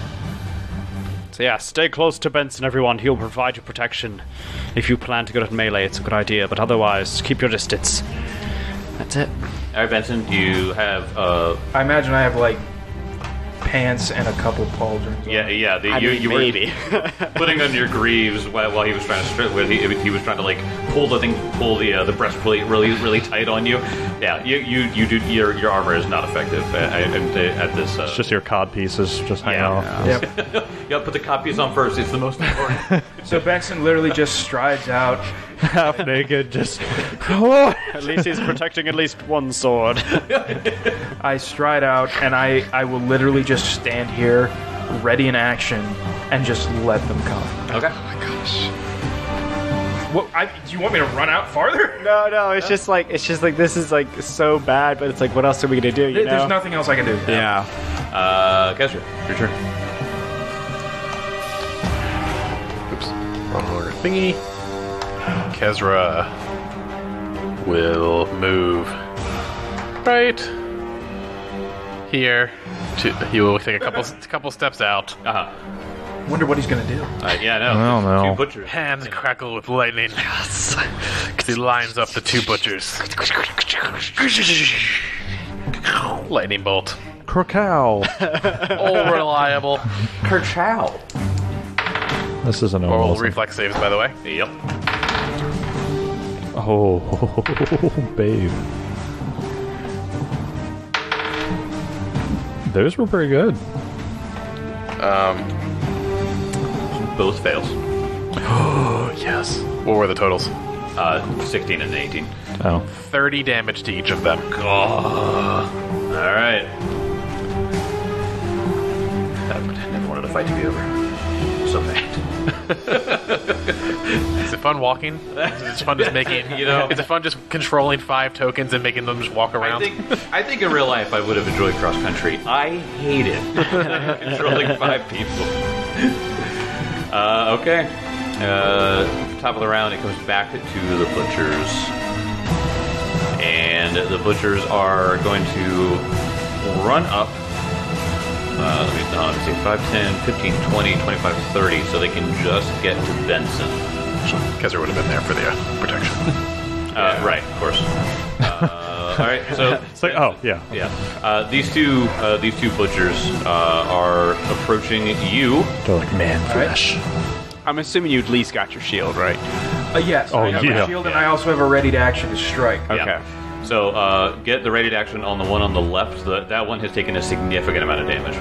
So yeah, stay close to Benson, everyone. He'll provide you protection. If you plan to go to melee, it's a good idea, but otherwise, keep your distance. That's it. All right, Benson. Do you have? I imagine I have like pants and a couple pauldrons. Yeah. I mean, You maybe. were putting on your greaves while he was trying to strip. He was trying to like pull the breastplate really tight on you. Yeah. You do. Your armor is not effective at this. It's just your cod pieces just hanging Yeah. off. Yep. You gotta put the copies on first. It's the most important. So Benson literally just strides out. Half naked, just. At least he's protecting at least one sword. I stride out, and I will literally just stand here, ready in action, and just let them come. Okay. Do you want me to run out farther? No, it's just like this is like so bad, but it's like, what else are we gonna do? You know? There's nothing else I can do. Yeah. Kesra, your turn. Oops. Wrong order thingy. Kezra will move right here. He will take a couple steps out. Wonder what he's gonna do. Yeah, no. I don't know. Two butchers. Hands crackle with lightning. Yes. He lines up the two butchers. Lightning bolt. Krakow. All reliable. Kerchow. This is an Oral awesome. reflex saves, by the way. Yep. Oh, babe. Those were pretty good. Both fails. Oh, yes. What were the totals? 16 and 18. Oh. 30 damage to each of them. All right. I never wanted a fight to be over. So bad. Is it fun walking? Is it fun just making, You know. Is it fun just controlling 5 tokens and making them just walk around? I think in real life I would have enjoyed cross country. I hated controlling 5 people. Okay. Top of the round, it comes back to the butchers. And the butchers are going to run up. Let me see, 5, 10, 15, 20, 25, 30, so they can just get to Benson. Kezra would have been there for the protection. Right, of course. All right, so It's like, oh, yeah. yeah, these two butchers are approaching you. Like man flesh. I'm assuming you at least got your shield, right? Yes. Oh, I have yeah. a shield, and I also have a ready to action to strike. Okay. Yeah. So get the ready to action on the one on the left. That one has taken a significant amount of damage.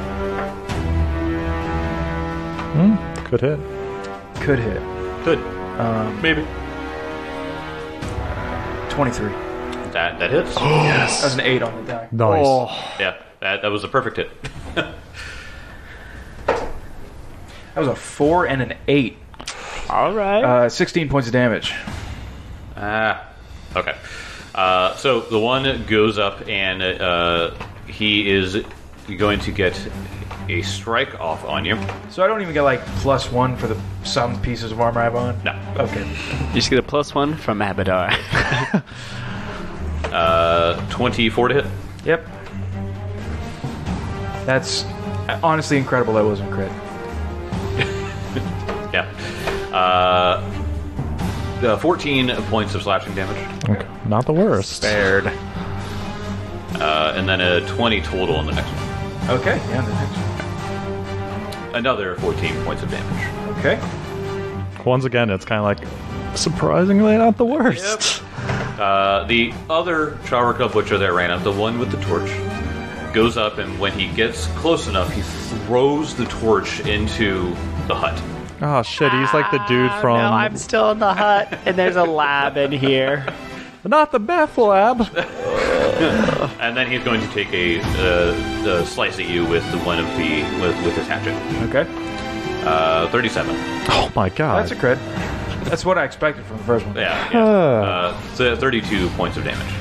Could hit. Could hit. Good. Maybe 23. that hits. That was an 8 on the die. Nice. Yeah, that was a perfect hit. That was a 4 and an 8. All right. 16 points of damage. Okay. So the one goes up and he is going to get a strike off on you. So I don't even get like +1 for some pieces of armor I have on? No. Okay. You just get a +1 from Abadar. 24 to hit. Yep. That's honestly incredible that wasn't crit. Yeah. 14 points of slashing damage. Okay. Not the worst. Spared. And then a 20 total on the next one. Okay, yeah, the next one. Another 14 points of damage. Okay. Once again, it's kind of like surprisingly not the worst. The other Chawarka butcher that ran up, the one with the torch, goes up, and when he gets close enough, he throws the torch into the hut. Oh shit, he's like the dude from No, I'm still in the hut, and there's a lab in here. not the meth lab. And then he's going to take a slice at you with one of the with his hatchet. Okay. 37. Oh my god. That's a crit. That's what I expected from the first one. Yeah. So 32 points of damage.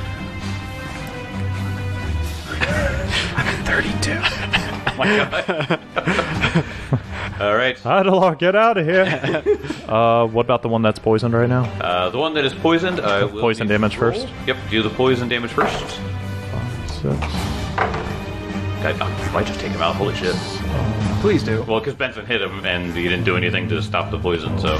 32. Oh my god. All right. Adelar, get out of here. What about the one that's poisoned right now? The one that is poisoned. Will Poison need to damage roll. first? Yep. Do the poison damage first. 6. God, I might just take him out. Holy shit. Please do. Well, because Benson hit him and he didn't do anything to stop the poison, so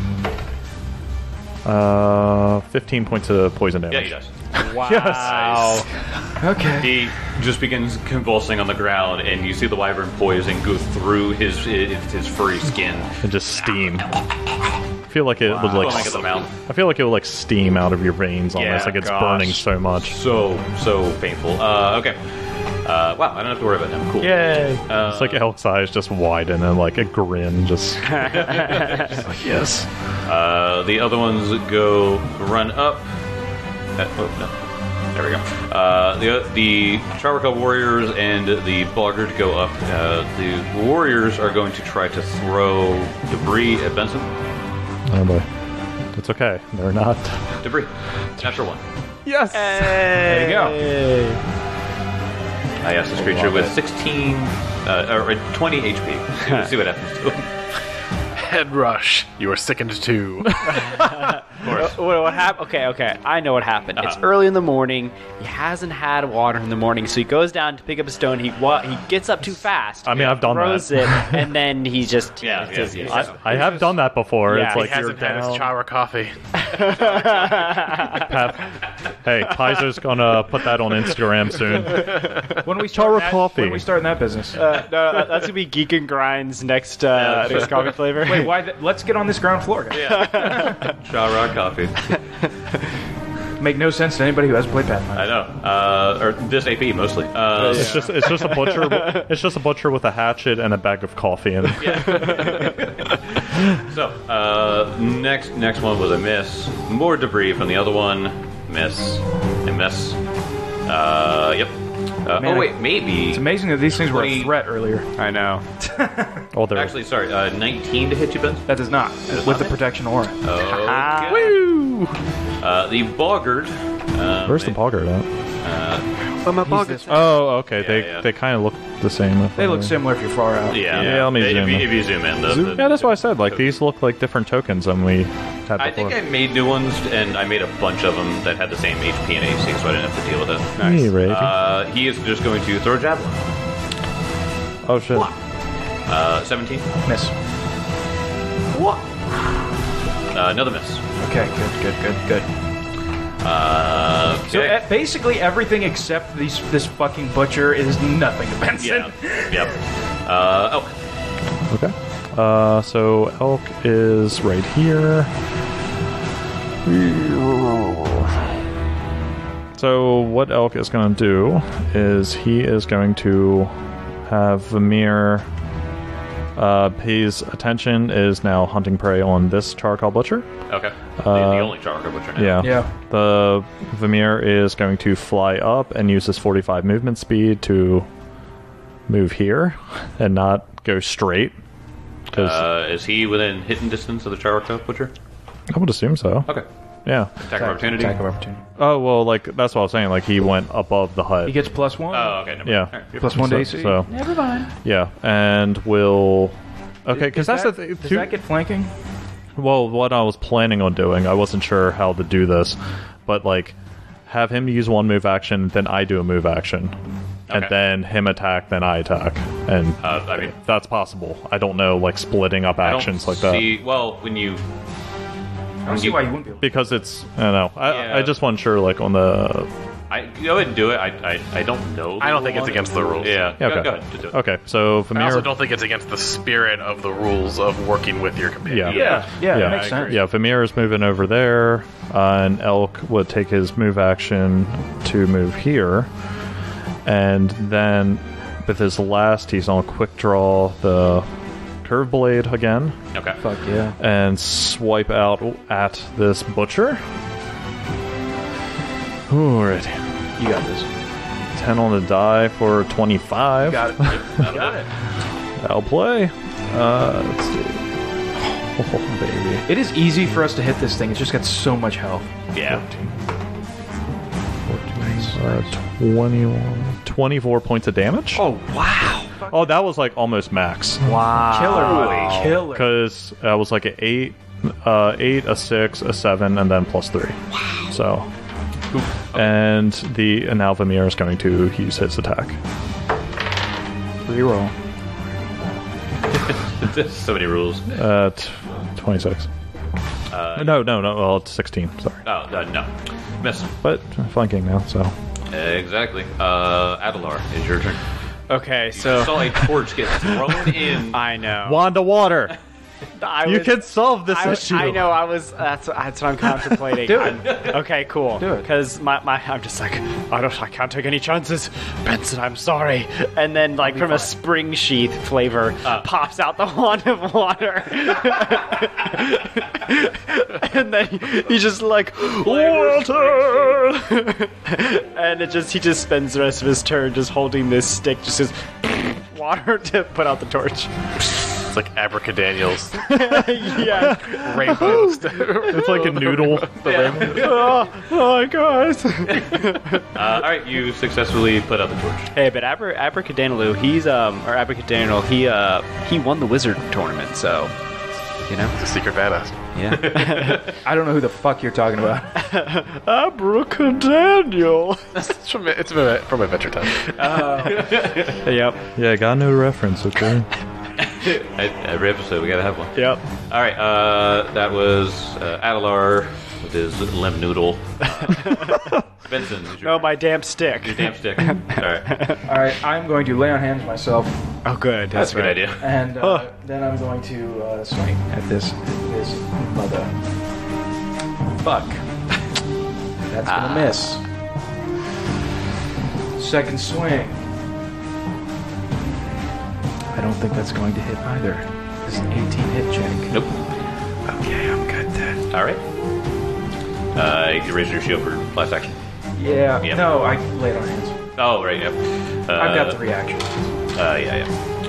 13. 15 points of poison damage. yeah, he does. Wow. Okay. He just begins convulsing on the ground, and you see the wyvern poison go through his furry skin. And just steam. I feel like it would Going like. at the mouth. I feel like it would like steam out of your veins almost. Yeah, Like it's gosh. burning so much. So painful. Okay. Wow, I don't have to worry about him. Cool. Yay! It's like Elk's eyes just widen and like a grin just. Yes. The other ones run up. Oh no. There we go. The Chawarka warriors and the boggard go up. The warriors are going to try to throw debris at Benson. Oh boy. It's okay. They're not. Debris. Natural 1. Yes. There you go. I asked this creature with 16 or 20 HP. Let's see what happens to him. Head rush. You are sickened too. What happened? Okay. I know what happened. It's early in the morning. He hasn't had water in the morning, so he goes down to pick up a stone. He gets up too fast. I mean, I've done throws that. it, and then he just Yeah. I have done that before. Yeah. It's He like you're hasn't had his down. Chara coffee. Hey, Kaiser's gonna put that on Instagram soon. When we Chara start coffee. When we start in that business. no, that's gonna be Geek and Grind's next coffee flavor. Wait, why? Let's get on this ground floor, guys. Chara coffee. Make no sense to anybody who hasn't played Pathfinder. I know. Or this AP mostly. It's just a butcher. It's just a butcher with a hatchet and a bag of coffee in it. So, next one was a miss. More debris from the other one. Miss. And miss. Yep. Man, wait, maybe. It's amazing that these things were a 20 threat earlier. I know. Oh, they're Actually, sorry, 19 to hit you, Ben? That does not. With the protection aura. Okay. Woo! The Boggart. Where's the boggart at? But my pockets. Oh, okay. Yeah. They kind of look the same. They look similar if you're far out. Yeah, let me zoom in. if you zoom in. Yeah, that's what I said. Like these look like different tokens than we had before. I think I made new ones, and I made a bunch of them that had the same HP and AC, so I didn't have to deal with it. Hey, Ray. He is just going to throw a javelin. Oh shit. 17. Miss. Another miss. Okay, good. So Okay. basically everything except this fucking butcher is nothing to Benson. Yep. Elk. Okay. So elk is right here. So what elk is going to do is he is going to have Vamir. His attention is now hunting prey on this charcoal butcher. Okay. The only Charger Butcher now. Yeah. The Vamir is going to fly up and use his 45 movement speed to move here and not go straight. 'Cause Is he within hitting distance of the Charger Butcher? I would assume so. Okay. Yeah. Attack of opportunity. Attack of opportunity. Oh, well, like, that's what I was saying. Like, he went above the hut. He gets +1. Oh, okay. Never Yeah. mind. All right, Plus 1 to So- AC. so- Never mind. Yeah, and will... Okay, because that's the thing. Does that get flanking? Well, what I was planning on doing, I wasn't sure how to do this, but, like, have him use one move action, then I do a move action. And Okay. then him attack, then I attack. And I mean, that's possible. I don't know, like, splitting up I don't actions like that. see, well, when you... I don't see why you wouldn't be able to. Because it's... I don't know. Yeah. I just wasn't sure, like, on the... go ahead and do it. I don't know. I don't think it's against the rules. Yeah. Yeah, Go okay. ahead. Do it. Okay, so I also Vamir... don't think it's against the spirit of the rules of working with your companion. Yeah. Yeah, Yeah, it makes sense. Yeah, Vamir is moving over there, and Elk would take his move action to move here, and then with his last, he's on quick draw the curve blade again, Okay. Fuck yeah. and swipe out at this butcher. Alright, You got this. 10 on the die for 25. Got it. Got it. I'll play. Let's see. Oh, baby. It is easy for us to hit this thing. It's just got so much health. Yeah. 21, 24 points of damage. Oh wow! Oh, that was like almost max. Wow! Killer, buddy. Killer. Because I was like an 8, a 6, a 7, and then +3. Wow. So. And now Vamir is going to use his attack. Reroll. So many rules. 26. No. Well, it's 16. Sorry. Oh, no. Miss. But flanking now, so. Exactly. Adelar, is your turn. Okay, You so saw a torch get thrown in. I know. Wand of water. You can solve this issue. I know. That's what I'm contemplating. Do it. Okay, cool. Do it. Because I'm just like I can't take any chances. Benson, I'm sorry. And then like from a spring sheath flavor pops out the wand of water. And then he's just like water. And he just spends the rest of his turn just holding this stick, just says water to put out the torch. It's like Abracadaniels. Yeah. Rainbow. It's like a noodle. Oh, guys. All right, you successfully put out the torch. Hey, but Abracadaniel, he won the wizard tournament, so you know. It's a secret badass. Yeah. I don't know who the fuck you're talking about. Abracadaniel. It's from Adventure Time. Yep. Yeah, got no reference, okay? Every episode, we gotta have one. Yep. All right, that was Adelar with his limb noodle. Benson, is your, Oh, my damn stick. your damn stick. All right, All right, I'm going to lay on hands myself, Oh, good. that's a good idea. and then I'm going to swing at this mother. Fuck. That's gonna miss. Second swing. I don't think that's going to hit either. This is an 18 hit check. Nope. Okay, I'm good then. All right. You raise your shield for last action. Yeah. Yep. No, I laid on hands. Oh, right, yep. I've got the reaction. Yeah.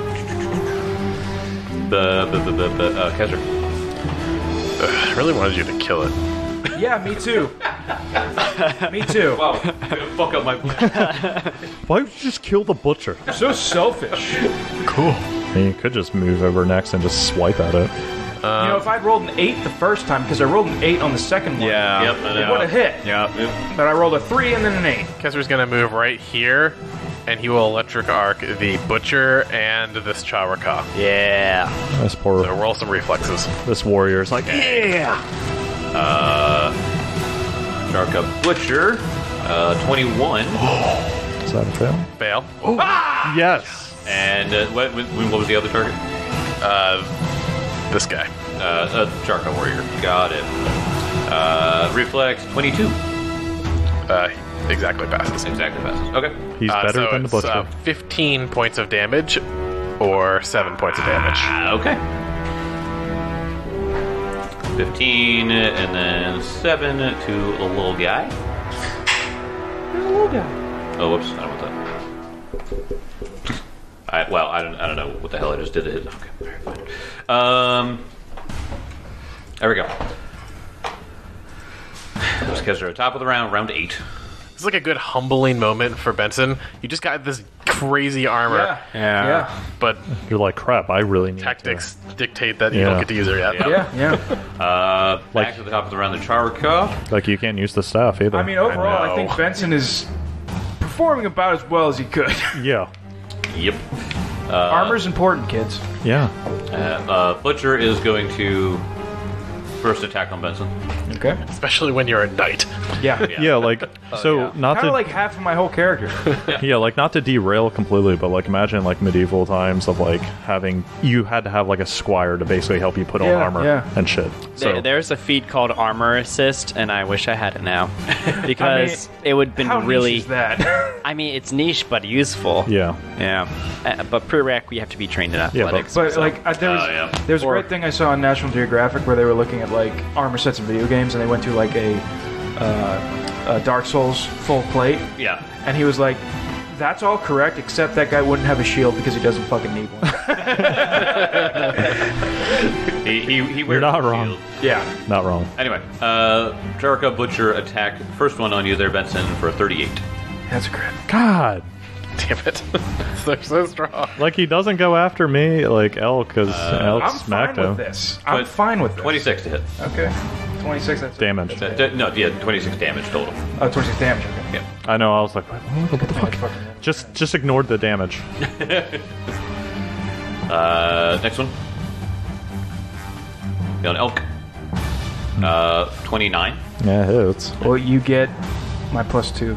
Kezra. I really wanted you to kill it. Yeah, me too. Me too. Wow, fuck up my plan. Why would you just kill the butcher? So selfish. Cool. I mean, you could just move over next and just swipe at it. You know, if I'd rolled an 8 the first time, because I rolled an 8 on the second one, Yeah. Yep, I it know. would have hit. Yep. But I rolled a 3 and then an 8. Kezra's gonna move right here, and he will electric arc the butcher and this Chauraka. Yeah. This poor, So roll some reflexes. this warrior is like, Yeah. Sharka Butcher, 21. is that a fail? Fail. Yes! And what was the other target? This guy. Sharka Warrior. Got it. Reflex, 22. Exactly passes. Exactly passes. Okay. He's better so than the it's, butcher. 15 points of damage, or 7 points of damage. Okay. 15, and then 7 to the little guy. Oh, whoops! I don't want that. I don't know what the hell I just did to his. Okay, very fine. There we go. Those guys are at top of the round 8. It's like a good humbling moment for Benson. You just got this crazy armor, Yeah. but You're like, crap, I really need tactics dictate that you Yeah. don't get to use her yet. Yeah. Back to the top of the round, the Charka. to. Like, you can't use the staff either. I mean, overall, I know. think Benson is performing about as well as he could. yeah. Yep. Armor's important, kids. Yeah. Butcher is going to first attack on Benson. Okay. Especially when you're a knight. Yeah. Yeah, like, so yeah. not Kind to of like half of my whole character. yeah, like not to derail completely, but like imagine like medieval times of like having you had to have like a squire to basically help you put on Yeah, armor yeah. and shit. So There's a feat called Armor Assist, and I wish I had it now because it would have been How niche really. is that? I mean, it's niche but useful. yeah, Yeah. But prereq, we have to be trained in Yeah, but- athletics. But like, there was a Or- great thing I saw on National Geographic where they were looking at like armor sets in video games, and they went to like a Dark Souls full plate, Yeah. and he was like, "That's all correct, except that guy wouldn't have a shield because he doesn't fucking need one." He you're wears not the wrong. shield. Yeah. Not wrong. Anyway, Charka Butcher attack. First one on you there, Benson, for 38. That's a crit. God, Damn it. They're so strong. like he doesn't go after me like Elk because Elk I'm smacked fine him. with this. I'm But fine with this. 26 to hit. Okay. 26. That's Damage. No, yeah, 26 damage total. Oh, 26 damage. Okay. Yeah. I know. I was like, what the fuck? Just ignored the damage. Next one. Got an elk. 29. Yeah, it hits. Well, you get my +2.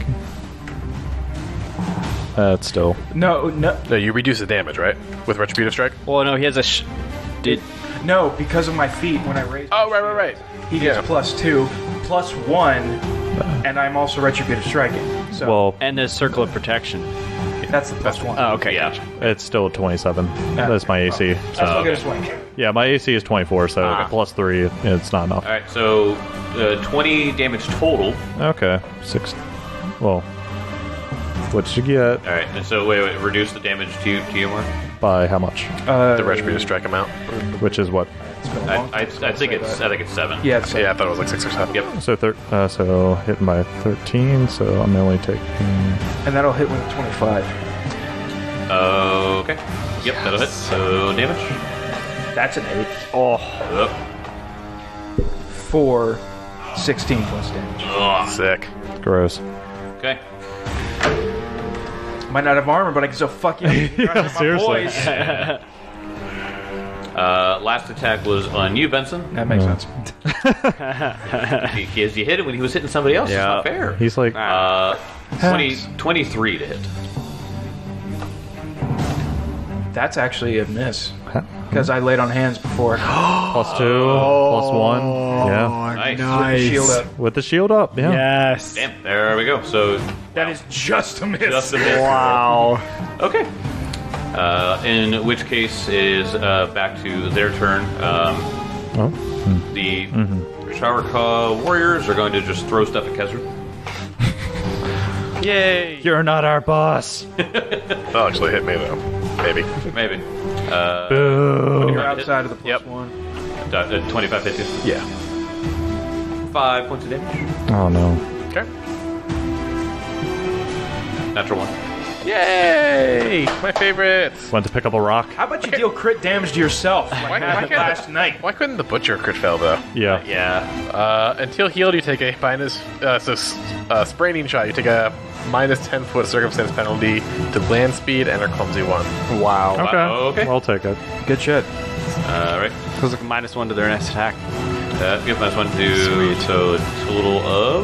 It's still. No. No, you reduce the damage, right? With Retributive Strike? well, no, he has a. No, because of my feet when I raise. Oh, right. He gets +2, +1, and I'm also retributive striking. So Well, And the Circle of Protection. that's the +1. Oh, okay. Yeah. it's still 27. That's my AC. I still get a swing. Yeah, my AC is 24, so +3, it's not enough. All right, so 20 damage total. Okay, 6. Well, What'd you get? All right, and so wait, reduce the damage to you, Mark. By how much? The Retributor strike amount. Which is what? I think it's 7. Yeah, it's Yeah, I thought it was like 6 or 7. Yep. So hitting by 13. So I'm only taking. and that'll hit with a 25. Okay. Yep, that'll hit. So damage. That's an 8. Up. For 16 plus damage. Ugh. Sick. Gross. Okay. Might not have armor, but I can still fuck you. Yeah, seriously. Last attack was on you, Benson. That makes sense. Because you hit it when he was hitting somebody else. It's not fair. He's like, 23 to hit. That's actually a miss. Because I laid on hands before. +2, +1. Yeah. Nice. Shield up. With the shield up, yeah. Yes. Damn, there we go. So, That is just a miss. just a miss. Wow. Okay. In which case is back to their turn. Oh. The Showercaw warriors are going to just throw stuff at Kezra. Yay. You're not our boss. That'll actually hit me, though. Maybe. Maybe. Boo. You're outside of the Yep. +1. 25 hit you. Yeah. 5 points of damage. Oh no. Okay. Natural 1. Yay! My favorite. Went to pick up a rock. How about you deal crit damage to yourself like Why happened can't last night? Why couldn't the Butcher crit fail, though? Yeah. Yeah. Until healed, you take a minus... spraining shot, you take a minus 10-foot circumstance penalty to land speed and a clumsy 1. Wow. Okay. Okay. I'll take it. Good shit. Alright. It was like a -1 to their next attack. Give minus 1 to... So a total of...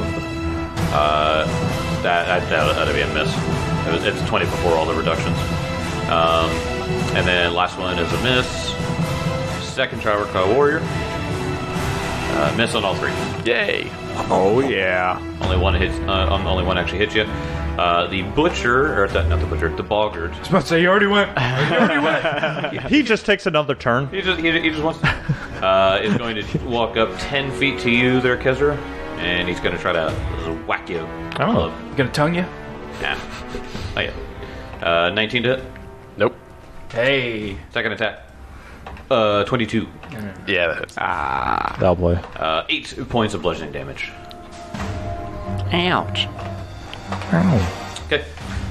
That'd be a miss. It's 20 before all the reductions. And then last one is a miss. Second Showercaw warrior. Miss on all 3. Yay! Oh, yeah. Only one hits. Only one actually hits you. The butcher, or not the butcher, the boggart. I was about to say, you already went. He just takes another turn. He just wants to. Is going to walk up 10 feet to you there, Kezra, and he's going to try to whack you. Oh. Gonna tongue you? Nah. Oh yeah. 19 to hit. Nope. Hey. Second attack. 22. Yeah, that hits. That'll play. 8 points of bludgeoning damage. Ouch. Okay.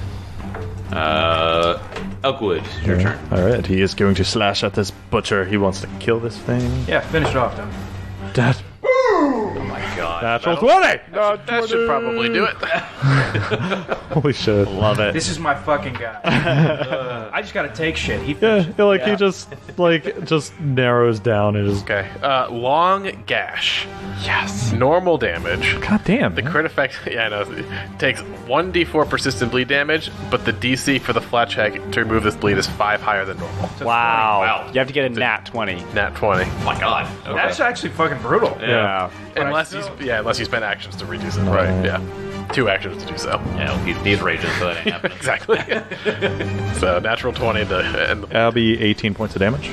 Elkwood, it's your turn. Alright, he is going to slash at this butcher. He wants to kill this thing. Yeah, finish it off, then. That Oh my god. natural 20! That should probably do it. Holy shit. Love it. This is my fucking guy. I just gotta take shit. He Yeah, he just narrows down and just... Okay. Long gash. Yes. Normal damage. God damn. The crit effect, yeah, I know, takes 1d4 persistent bleed damage, but the DC for the flat check to remove this bleed is 5 higher than normal. Wow. Wow. You have to get a nat 20. Nat 20. Oh my god. Okay. That's actually fucking brutal. yeah. Unless you spend actions to reduce it. Right, yeah. 2 actions to do so. Yeah, he's raging, so that ain't happening. Exactly. So, natural 20 to end the... That'll be 18 points of damage.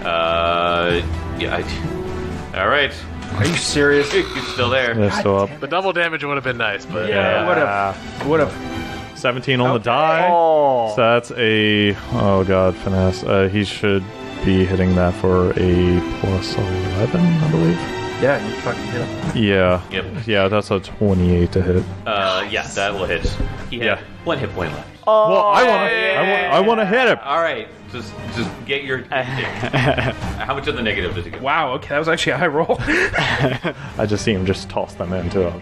Yeah. Alright. Are you serious? He's still there. They're still up. The double damage would have been nice, but... Yeah, would've. 17 on the die. Oh. So that's a... Oh god, finesse. He should be hitting that for a +11, I believe. Yeah, you fucking hit him. Yeah. Yep. Yeah, that's a 28 to hit. Yeah, that will hit. He had 1 hit point left. Well, I want to hit him. Alright, just get your... How much of the negative did you get? Wow, okay, that was actually a high roll. I just see him just toss them in too.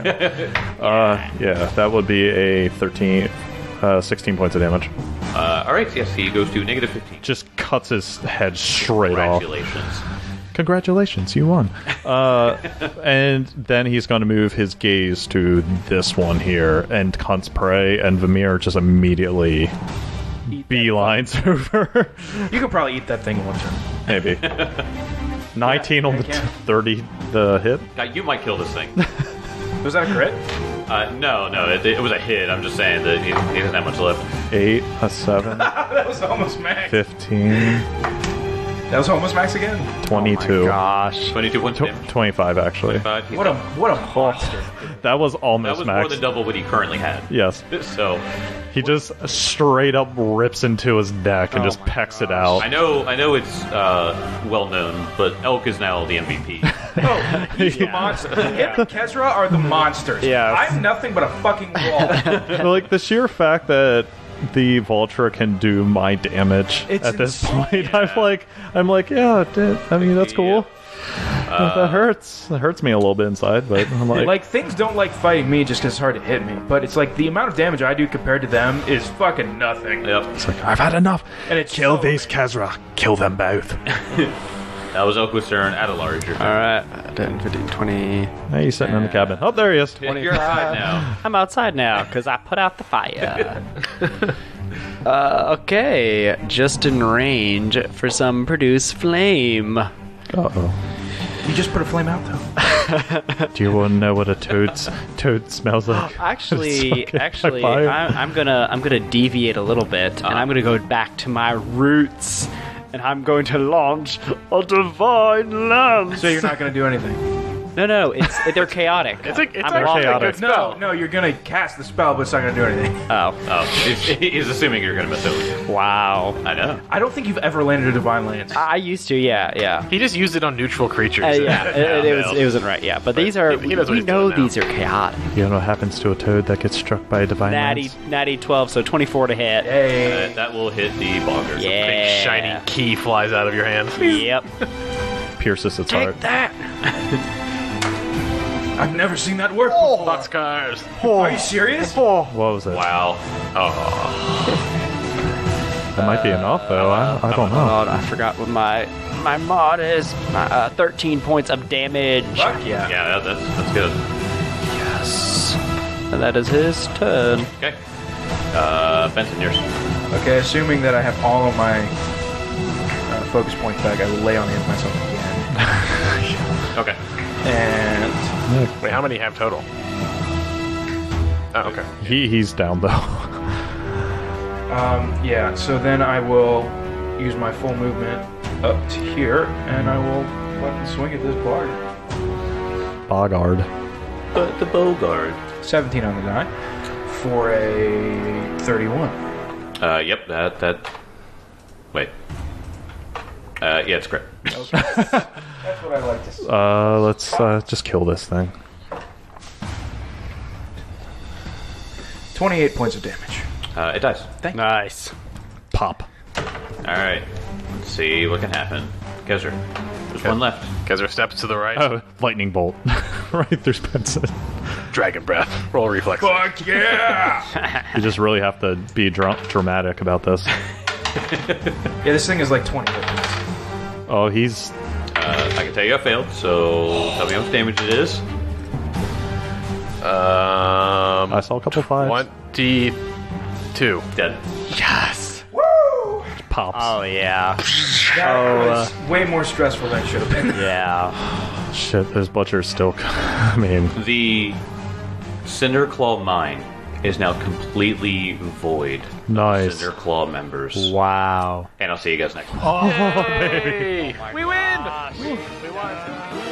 Yeah, that would be a 16 points of damage. Alright, yes, he goes to negative 15. Just cuts his head straight off. Congratulations. Congratulations, you won. And then he's going to move his gaze to this one here and Cunt's Prey, and Vamir just immediately beelines over. You could probably eat that thing in one turn. Maybe. 19 on the yeah. 30 the hit. You might kill this thing. Was that a crit? No, it was a hit. I'm just saying that he doesn't have much left. 8, a 7, That was almost max. 15. That was almost max again. 22. Gosh. 22 points of damage. 25, actually. What a monster. That was That almost was more max. than double what he currently had. Yes. So He just straight up rips into his neck and just pecks it out. I know it's well known, but Elk is now the MVP. Oh, he's the monster. Him and Kezra are the monsters. Yes. I'm nothing but a fucking wall. Like, the sheer fact that the Vulture can do my damage It's at this insane. point, I'm like, yeah, I mean, that's cool. That hurts. It hurts me a little bit inside, but I'm like, Like, things don't like fighting me just because it's hard to hit me. But it's like the amount of damage I do compared to them is fucking nothing. Yep. it's like, I've had enough. And it's Kill so these amazing. Kezra. Kill them both. That was Elk with turn. At a large. Your turn. Alright, 10, 15, 20. Hey, he's sitting in the cabin. Oh, there he is. You're inside now. I'm outside now because I put out the fire. Okay, just in range for some produce flame. Uh-oh. You just put a flame out, though. Do you want to know what a toad smells like? Actually, It's okay. Fire. I'm gonna deviate a little bit, and I'm gonna go back to my roots, and I'm going to launch a divine lance. So you're not going to do anything. No, they're chaotic. It's I'm actually a walking. good spell. No, you're going to cast the spell, but it's not going to do anything. Oh, Oh, he's assuming you're gonna miss it. wow. I know. I don't think you've ever landed a divine lance. I used to, yeah. He just used it on neutral creatures. Yeah, it wasn't right. Yeah, but these are. he knows what We he's know doing now. these are chaotic. You know what happens to a toad that gets struck by a divine lance? Natty 12, so 24 to hit. Hey. That will hit the bogger. Yeah. Big shiny key flies out of your hand. Yep. Pierces its heart. that. I've never seen that work Oh. before. Boxcars. Are you serious? What was it? Wow. Oh. That might be enough, though. I don't know. God, I forgot what my mod is. 13 points of damage. Fuck yeah. Yeah, that's good. Yes. And that is his turn. Okay. Benson, yours. Okay, assuming that I have all of my focus points back, I will lay on hand myself again. Okay. And Wait, how many you have total? Oh, okay. He's down, though. yeah, so then I will use my full movement up to here, and I will fucking swing at this bard. Bogard. But the Bogard. 17 on the die for a 31. Yep. That. Wait. Yeah, it's great. That's what I like to see. Let's just kill this thing. 28 points of damage. It dies. Nice. Pop. All right. Let's see what can happen. Kezra, there's one left. Kezra steps to the right. Oh, lightning bolt. Right through Spencer. Dragon breath. Roll reflex. Fuck yeah! You just really have to be dramatic about this. Yeah, this thing is like 20 hit points. Oh, he's... I can tell you I failed, so tell me how much damage it is. I saw a couple fives. 22. Dead. Yes. Pops. Oh, yeah. That was way more stressful than it should have been. Yeah. Shit, those butchers still... I mean... The Cinderclaw mine is now completely void Nice. of Cinderclaw members. Wow. And I'll see you guys next time. Hey! We win! We won.